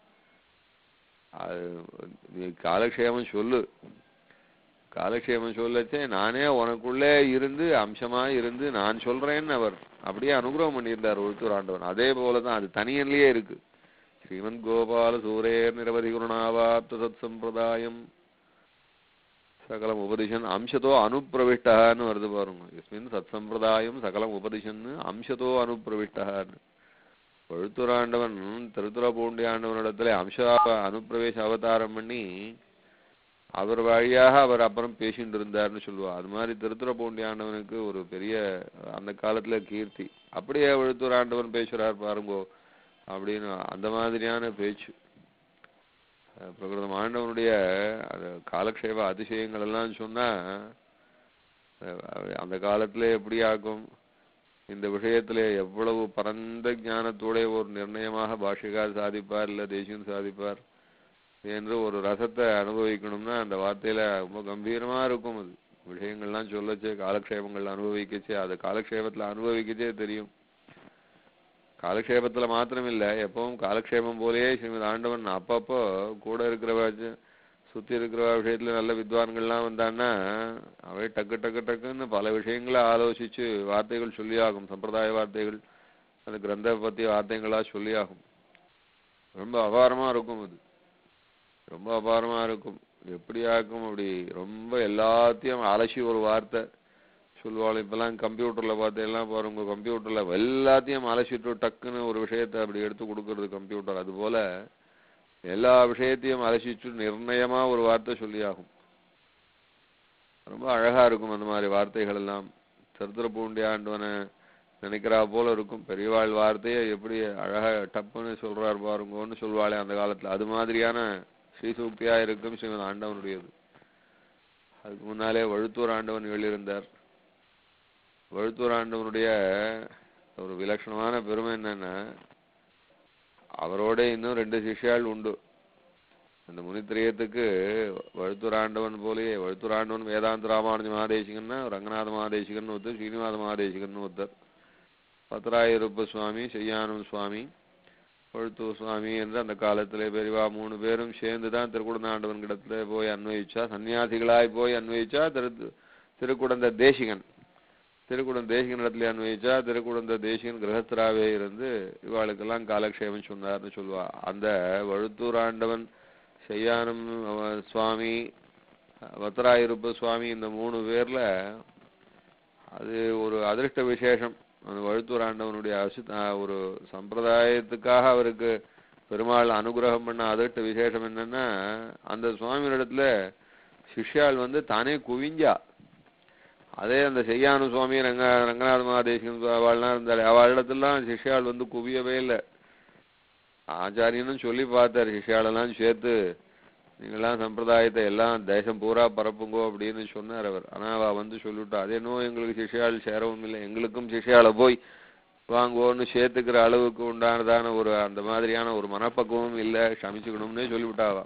அது காலக்ஷேமம் சொல்லு, காலக்ஷேமம் சொல்லச்சே நானே உனக்குள்ளே இருந்து அம்சமா இருந்து நான் சொல்றேன்னு அவர் அப்படியே அனுகிரகம் பண்ணியிருந்தார் வழுத்தூர் ஆண்டவன். அதே போலதான் அது தனியன்லயே இருக்கு. ஸ்ரீமன் கோபால சூரேர் நிரவதி குருணாவாப்த சத் சம்பிரதாயம் சகலம் உபதிஷன் அம்சத்தோ அனுப்பிரவிஷ்டான்னு வருது பாருங்க. இஸ்மின் சத் சம்பிரதாயம் சகலம் உபதிஷன் அம்சத்தோ அனுப்பிரவிஷ்டான்னு. வழுத்தூராண்டவன் திருத்துறைப்பூண்டி ஆண்டவனிடத்துல அம்ச அனுப்பிரவேச அவதாரம் பண்ணி அவர் வழியாக அவர் அப்புறம் பேசிட்டு இருந்தார்னு சொல்லுவா. அது மாதிரி திருத்துறைப்பூண்டி ஆண்டவனுக்கு ஒரு பெரிய அந்த காலத்துல கீர்த்தி. அப்படியே வழுத்தூர் ஆண்டவன் பேசுறார் பாருங்கோ அப்படின்னு அந்த மாதிரியான பேச்சு. பிரகிருதம் ஆண்டவனுடைய காலக்ஷேப அதிசயங்கள் எல்லாம் சொன்னா அந்த காலத்துல எப்படி ஆகும், இந்த விஷயத்துல எவ்வளவு பரந்த ஞானத்தோட ஒரு நிர்ணயமாக பாஷ்யக்கார் சாதிப்பார் இல்ல தேசியன் சாதிப்பார் என்று ஒரு ரசத்தை அனுபவிக்கணும்னா அந்த வார்த்தையில ரொம்ப கம்பீரமா இருக்கும். அது விஷயங்கள்லாம் சொல்லச்சே காலக்ஷேபங்கள் அனுபவிக்கச்சே அது காலக்ஷேபத்துல அனுபவிக்கச்சே தெரியும். காலக்ஷேபத்துல மாத்திரம் இல்ல, எப்பவும் காலக்ஷேபம் போலேயே ஸ்ரீமத் ஆண்டவன் அப்பப்போ கூட இருக்கிறவ சுத்தி இருக்கிற விஷயத்துல நல்ல வித்வான்கள்லாம் வந்தான்னா அவை டக்கு டக்கு டக்குன்னு பல விஷயங்களை ஆலோசிச்சு வார்த்தைகள் சொல்லியாகும். சம்பிரதாய வார்த்தைகள் அந்த கிரந்த பத்திய வார்த்தைகளா சொல்லியாகும். ரொம்ப அபாரமா இருக்கும். அது ரொம்ப அபாரமா இருக்கும். எப்படியாக்கும் அப்படி ரொம்ப எல்லாத்தையும் அலசி ஒரு வார்த்தை சொல்லுவாள். இப்பெல்லாம் கம்ப்யூட்டர்ல பார்த்து எல்லாம் பாருங்க, கம்ப்யூட்டர்ல எல்லாத்தையும் அலசிட்டு டக்குன்னு ஒரு விஷயத்தை அப்படி எடுத்து கொடுக்கறது கம்ப்யூட்டர். அது போல எல்லா விஷயத்தையும் அலசிச்சு நிர்ணயமா ஒரு வார்த்தை சொல்லியாகும். ரொம்ப அழகா இருக்கும் அந்த மாதிரி வார்த்தைகள் எல்லாம். திருத்துறைப்பூண்டி ஆண்டவனை நினைக்கிறா போல இருக்கும். பெரியவாள் வார்த்தையை எப்படி அழகா டப்புன்னு சொல்றாரு பாருங்கன்னு சொல்வாளே அந்த காலத்துல. அது மாதிரியான ஸ்ரீசூக்தியா இருக்கும் ஸ்ரீமத் ஆண்டவனுடையது. அதுக்கு முன்னாலே வழுத்தூர் ஆண்டவன் எழுதியிருந்தார். வழுத்தூர் ஆண்டவனுடைய ஒரு விலட்சணமான பெருமை என்னன்னா, அவரோட இன்னும் ரெண்டு சிஷ்யாள் உண்டு. அந்த முனித்திரியத்துக்கு வழுத்தூர் ஆண்டவன் போலயே வழுத்தூர் ஆண்டவன் வேதாந்த ராமானுஜ மகாதேசிகன்னா ரங்கநாத மகாதேசிகன் ஒருத்தர், ஸ்ரீனிவாச மகாதேசிகன் ஒருத்தர், பத்ராயிருப்ப சுவாமி, செய்யானம் சுவாமி, வழுத்தூர் சுவாமி என்று அந்த காலத்திலே பெரியவா மூணு பேரும் சேர்ந்துதான் திருக்குடந்தாண்டவன் கிடத்துல போய் அன்வயிச்சா. சன்னியாசிகளாய் போய் அன்வயிச்சா திரு திருக்குடந்த தேசிகன் திருக்குடம் தேசிகன் இடத்துல அன்வயிச்சா. திருக்குடந்த தேசிகன் கிரகஸ்தராகவே இருந்து இவாளுக்கெல்லாம் காலக்ஷேபம் சொன்னார்னு சொல்லுவா. அந்த வழுத்தூர் ஆண்டவன், செய்யானம் சுவாமி, வத்தராயிருப்பு சுவாமி, இந்த மூணு பேர்ல அது ஒரு அதிர்ஷ்ட விசேஷம். அந்த வழுத்தூர் ஆண்டவனுடைய அசு ஒரு சம்பிரதாயத்துக்காக அவருக்கு பெருமாள் அனுகிரகம் பண்ண அதிர்ஷ்ட விசேஷம் என்னன்னா, அந்த சுவாமியிடத்துல சிஷ்யாள் வந்து தானே குவிஞ்சா. அதே அந்த செய்யானு சுவாமி, ரங்க ரங்கநாத மகாதேசிகன் அவள்லாம் இருந்தாள், அவளிடத்துலாம் சிஷ்யாள் வந்து குவியவே இல்லை. ஆச்சாரியனும் சொல்லி பார்த்தார், சிஷ்யாளெல்லாம் சேர்த்து நீங்களாம் சம்பிரதாயத்தை எல்லாம் தேசம் பூரா பரப்புங்கோ அப்படின்னு சொன்னார் அவர். ஆனா அவ வந்து சொல்லிவிட்டா, அது என்னவோ எங்களுக்கு சிஷ்யாள் சேரவும் இல்லை, எங்களுக்கும் சிஷ்யாளை போய் வாங்குவோன்னு சேர்த்துக்கிற அளவுக்கு உண்டானதான ஒரு அந்த மாதிரியான ஒரு மனப்பக்குவமும் இல்லை, சமைச்சுக்கணும்னே சொல்லிவிட்டாவா.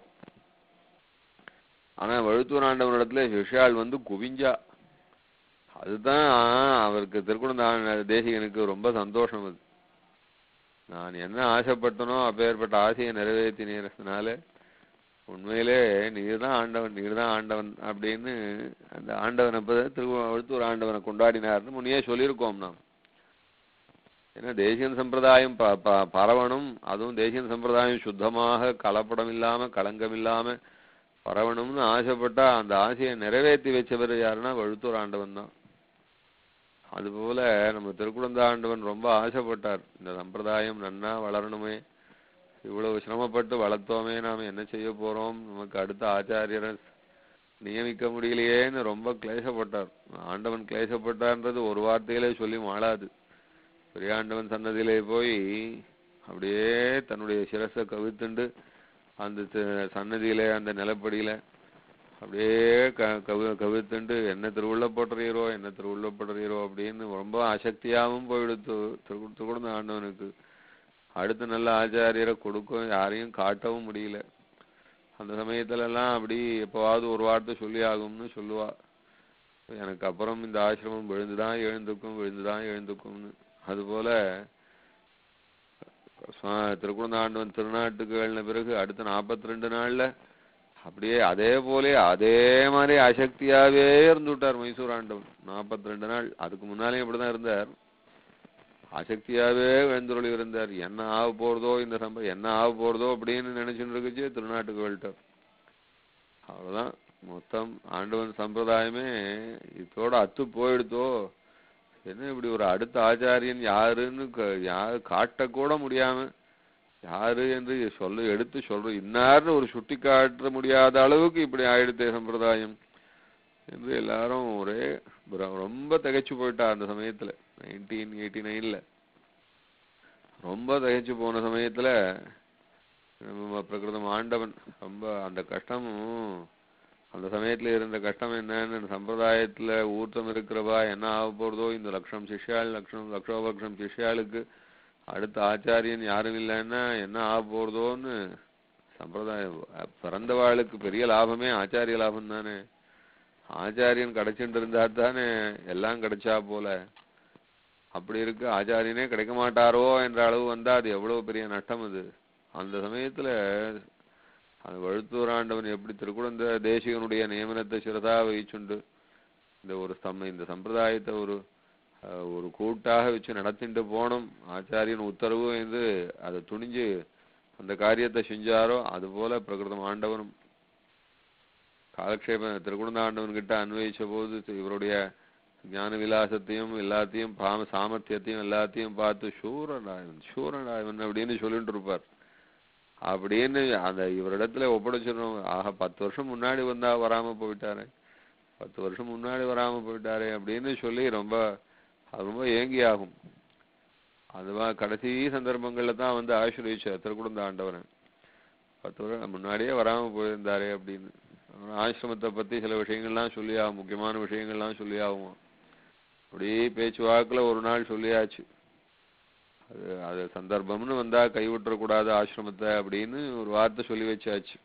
ஆனா வழுத்தூர் ஆண்டவனிடத்துல சிஷ்யாள் வந்து குவிஞ்சா. அதுதான் அவருக்கு திருக்குடந்த தேசிகனுக்கு ரொம்ப சந்தோஷம். அது நான் என்ன ஆசைப்பட்டனோ அப்பேற்பட்ட ஆசையை நிறைவேற்றினதுனால உண்மையிலே நீர் தான் ஆண்டவன், நீர் தான் ஆண்டவன் அப்படின்னு அந்த ஆண்டவனை திரு வழுத்தூர் ஆண்டவனை கொண்டாடினார்னு முன்னே சொல்லியிருக்கோம் நாம். ஏன்னா தேசியன் சம்பிரதாயம் ப ப பரவணும், அதுவும் தேசியன் சம்பிரதாயம் சுத்தமாக கலப்படம் இல்லாம களங்கம் இல்லாம பரவணும்னு ஆசைப்பட்டா அந்த ஆசையை நிறைவேற்றி வச்சவர் யாருன்னா வழுத்தூர் ஆண்டவன் தான். அதுபோல நம்ம திருக்குடந்த ஆண்டவன் ரொம்ப ஆசைப்பட்டார், இந்த சம்பிரதாயம் நன்னா வளரணுமே, இவ்வளவு சிரமப்பட்டு வளர்த்தோமே, நாம என்ன செய்ய போறோம், நமக்கு அடுத்த ஆச்சாரியரை நியமிக்க முடியலையேன்னு ரொம்ப கிளேசப்பட்டார். ஆண்டவன் கிளேசப்பட்டார்ன்றது ஒரு வார்த்தையிலே சொல்லி மாளாது. பெரியாண்டவன் சன்னதியிலே போய் அப்படியே தன்னுடைய சிரசை கவித்துண்டு அந்த சன்னதியில அந்த நிலப்படியில அப்படியே க கவி கவித்துண்டு என்ன திருவுள்ள போட்டுறீரோ என்ன திருவுள்ள போட்டுறீரோ அப்படின்னு ரொம்ப அசக்தியாகவும் போயிடுத்து திருக்குடந்த ஆண்டவனுக்கு. அடுத்த நல்ல ஆச்சாரியரை கொடுக்க யாரையும் காட்டவும் முடியல. அந்த சமயத்துல எல்லாம் அப்படி எப்பவாவது ஒரு வார்த்தை சொல்லி ஆகும்னு சொல்லுவா, எனக்கு அப்புறம் இந்த ஆசிரமம் விழுந்துதான் எழுந்துக்கும் விழுந்துதான் எழுந்துக்கும்னு. அதுபோல திருக்குடந்த ஆண்டவன் திருநாட்டுக்கு எழுந்த பிறகு அடுத்த நாற்பத்தி ரெண்டு நாள்ல அப்படியே அதே போல அதே மாதிரி அசக்தியாவே இருந்து விட்டார் மைசூர் ஆண்டவன். நாற்பத்தி ரெண்டு நாள் அதுக்கு முன்னாலேயும் இப்படிதான் இருந்தார், அசக்தியாவே எழுந்துருளி இருந்தார். என்ன ஆக போறதோ இந்த சம்ப என்ன ஆக போறதோ அப்படின்னு நினைச்சுட்டு இருக்குச்சு திருநாட்டுக்கு வெளிட்டார். அவ்வளவுதான், மொத்தம் ஆண்டவன் சம்பிரதாயமே இதோட அத்து போயிடுத்தோ. என்ன இப்படி ஒரு அடுத்த ஆச்சாரியன் யாருன்னு யாரு காட்டக்கூட முடியாம, யாரு என்று சொல்ல எடுத்து சொல்ற இன்னார்னு ஒரு சுட்டி காட்ட முடியாத அளவுக்கு இப்படி ஆயிடுத்தே சம்பிரதாயம் என்று எல்லாரும் ஒரே ரொம்ப திகைச்சு போயிட்டா. அந்த சமயத்துல நைன்டீன் எயிட்டி நைன்ல ரொம்ப திகைச்சு போன சமயத்துல பிரகிருதம் ஆண்டவன் ரொம்ப அந்த கஷ்டமும் அந்த சமயத்துல இருந்த கஷ்டம் என்னன்னு, சம்பிரதாயத்துல ஊர்த்தம் இருக்கிறவா என்ன ஆக போறதோ, இந்த லட்சம் சிஷ்யாள் லட்சம் லட்சோபலட்சம் சிஷ்யாளுக்கு அடுத்த ஆச்சாரியன் யாரும் இல்லைன்னா என்ன ஆக போறதோன்னு சம்பிரதாயம் பிறந்தவாளுக்கு பெரிய லாபமே ஆச்சாரிய லாபம் தானே. ஆச்சாரியன் கிடைச்சுட்டு இருந்தா தானே எல்லாம் கிடைச்சா போல. அப்படி இருக்கு, ஆச்சாரியனே கிடைக்க மாட்டாரோ என்ற அளவு வந்தா அது எவ்வளவு பெரிய நஷ்டம் அது. அந்த சமயத்துல அந்த வழுத்தூர் ஆண்டவன் எப்படி திருக்குடந்த தேசிகனுடைய நியமனத்தை சிறதா வகிச்சுண்டு இந்த ஒரு ஸ்தம்ப இந்த சம்பிரதாயத்தை ஒரு ஒரு கூட்டாக வச்சு நடத்திட்டு போனோம், ஆச்சாரியன் உத்தரவு என்று அதை துணிஞ்சு அந்த காரியத்தை செஞ்சாரோ அதுபோல பிரகிருதம் ஆண்டவனும் காலக்ஷேப திருக்குடந்த ஆண்டவன் கிட்ட அன்வயிச்ச போது இவருடைய ஞான விலாசத்தையும் எல்லாத்தையும் பாம சாமர்த்தியத்தையும் எல்லாத்தையும் பார்த்து சூரனாயவன் சூரனாயவன் அப்படின்னு சொல்லிட்டு இருப்பார். அப்படின்னு அந்த இவரிடத்துல ஒப்படைச்சிடணும். ஆக பத்து வருஷம் முன்னாடி வந்தா வராம போயிட்டாரு, பத்து வருஷம் முன்னாடி வராம போயிட்டாரு அப்படின்னு சொல்லி ரொம்ப அது ரொம்ப ஏங்கி ஆகும். அதுவா கடைசி சந்தர்ப்பங்கள்ல தான் வந்து ஆசிரியச்சார் திருக்குடந்த ஆண்டவனை. பத்து வருஷம் முன்னாடியே வராம போயிருந்தாரு அப்படின்னு. ஆசிரமத்தை பத்தி சில விஷயங்கள்லாம் சொல்லி ஆகும், முக்கியமான விஷயங்கள்லாம் சொல்லி ஆகும். அப்படியே பேச்சு வாக்குல ஒரு நாள் சொல்லியாச்சு, அது அது சந்தர்ப்பம்னு வந்தா கைவிட்டுறக்கூடாது ஆசிரமத்தை அப்படின்னு ஒரு வார்த்தை சொல்லி வச்சாச்சு.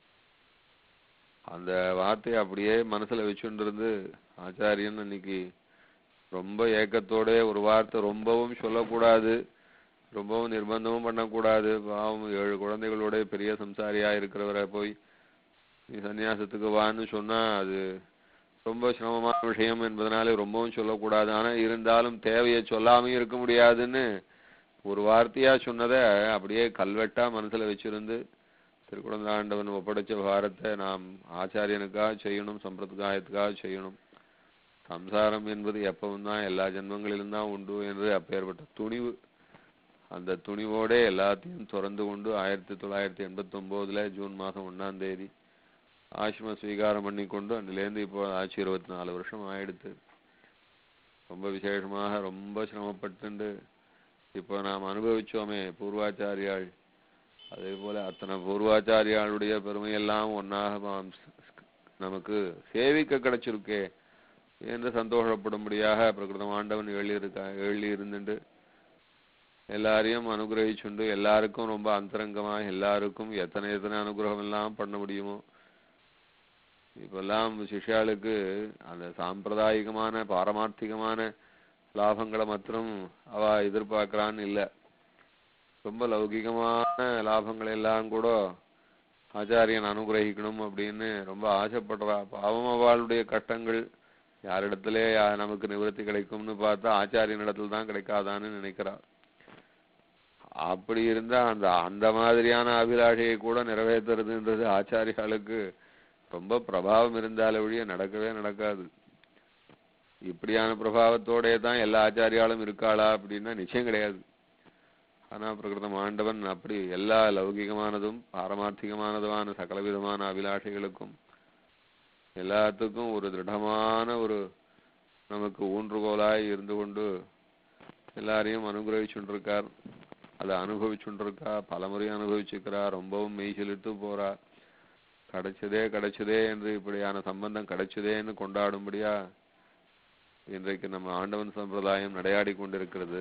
அந்த வார்த்தையை அப்படியே மனசுல வச்சுட்டு இருந்து ஆச்சாரியன் அன்னைக்கு ரொம்ப ஏக்கத்தோட ஒரு வார்த்தை ரொம்பவும் சொல்லக்கூடாது, ரொம்பவும் நிர்பந்தமும் பண்ணக்கூடாது. பாவம் ஏழு குழந்தைகளோட பெரிய சம்சாரியா இருக்கிறவரை போய் நீ சன்னியாசத்துக்கு வான்னு சொன்னா அது ரொம்ப சிரமமான விஷயம் என்பதனால ரொம்பவும் சொல்லக்கூடாது. ஆனா இருந்தாலும் தேவையை சொல்லாமையும் இருக்க முடியாதுன்னு ஒரு வார்த்தையா சொன்னதை அப்படியே கல்வெட்டா மனசுல வச்சிருந்து திருக்குழந்தாண்டவன் ஒப்படைச்ச பாரத்தை நாம் ஆச்சாரியனுக்காக செய்யணும், சம்பிரதாயத்துக்காக செய்யணும். சம்சாரம் என்பது எப்பவும் தான் எல்லா ஜென்மங்களிலும் தான் உண்டு என்று அப்பேற்பட்ட துணிவு, அந்த துணிவோட எல்லாத்தையும் திறந்து கொண்டு ஆயிரத்தி தொள்ளாயிரத்தி எண்பத்தி ஒன்பதுல ஜூன் மாதம் ஒன்னாம் தேதி ஆசிரம ஸ்வீகாரம் பண்ணி கொண்டு அன்னிலேருந்து இப்போ ஆச்சு இருபத்தி நாலு வருஷம் ஆயிடுத்து. ரொம்ப விசேஷமாக ரொம்ப சிரமப்பட்டு இப்போ நாம் அனுபவிச்சோமே பூர்வாச்சாரியாள், அதே போல அத்தனை பூர்வாச்சாரியாளுடைய பெருமையெல்லாம் ஒன்னாக நமக்கு சேவிக்க கிடைச்சிருக்கே என்று சந்தோஷப்படும்படியாக பிரகிருதம் ஆண்டவன் எழுதியிருக்கா எழுதி இருந்துட்டு எல்லாரையும் அனுகிரகிச்சுண்டு எல்லாருக்கும் ரொம்ப அந்தரங்கமா எல்லாருக்கும் எத்தனை எத்தனை அனுகிரகம் எல்லாம் பண்ண முடியுமோ இப்பெல்லாம் சிஷ்யாளுக்கு அந்த சாம்பிரதாயிகமான பாரமார்த்திகமான லாபங்களை மாத்திரம் அவ எதிர்பார்க்கிறான்னு இல்லை, ரொம்ப லௌகிகமான லாபங்களை எல்லாம் கூட ஆச்சாரியன் அனுகிரகிக்கணும் அப்படின்னு ரொம்ப ஆசைப்படுறா. பாவம் அவளுடைய கஷ்டங்கள் யாரிடத்துல நமக்கு நிவர்த்தி கிடைக்கும்னு பார்த்தா ஆச்சாரியனிடத்துல தான் கிடைக்காதான்னு நினைக்கிறா. அப்படி இருந்தா அந்த அந்த மாதிரியான அபிலாஷையை கூட நிறைவேற்றுறதுன்றது ஆச்சாரியாளுக்கு ரொம்ப பிரபாவம் இருந்தால ஒழிய நடக்கவே நடக்காது. இப்படியான பிரபாவத்தோட தான் எல்லா ஆச்சாரியாலும் இருக்காளா அப்படின்னா நிச்சயம் கிடையாது. ஆனா பிரகிருதம் ஆண்டவன் அப்படி எல்லா லௌகிகமானதும் பாரமார்த்திகமானதுமான சகலவிதமான அபிலாஷைகளுக்கும் எல்லாத்துக்கும் ஒரு திருடமான ஒரு நமக்கு ஊன்றுகோலாய் இருந்து கொண்டு எல்லாரையும் அனுகிரகிச்சுருக்கார். அதை அனுபவிச்சுருக்கா, பலமுறை அனுபவிச்சுக்கிறா, ரொம்பவும் மெய் செலுத்து போறா. கிடைச்சதே கிடைச்சதே என்று இப்படியான சம்பந்தம் கிடைச்சதேன்னு கொண்டாடும்படியா இன்றைக்கு நம்ம ஆண்டவன் சம்பிரதாயம் நடையாடி கொண்டிருக்கிறது.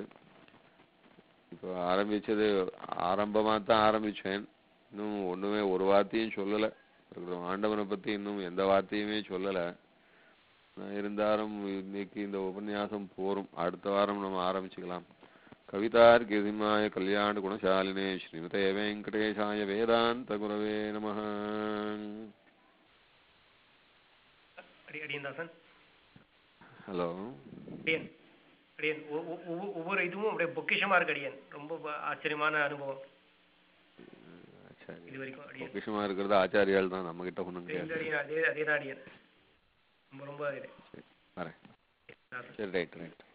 இப்போ ஆரம்பிச்சது ஆரம்பமா தான் ஆரம்பிச்சேன், இன்னும் ஒண்ணுமே ஒரு வார்த்தையும் சொல்லலை. ஆண்டவனை பத்தி இன்னும் எந்த வார்த்தையுமே சொல்லல. இருந்தாலும் இன்னைக்கு இந்த உபன்யாசம் போரும், அடுத்த வாரம் நம்ம ஆரம்பிச்சுக்கலாம். கவிதார்க்கிக சிம்மாய கல்யாண குணசாலினே ஸ்ரீமதே வெங்கடேஷாய வேதாந்த குரவே நமஹ. ஹலோ, ஒவ்வொரு இதுவும் அப்படியே பொக்கிஷமா இருக்கு அடியன். ரொம்ப ஆச்சரியமான அனுபவம். பொக்கிஷமா இருக்கிறது ஆச்சாரியால் தான், நம்ம கிட்ட ஒண்ணும் கிடையாது. அதே அதே தான் அடியன். ரொம்ப ரொம்ப வரேன். சரி, ரைட் ரைட்.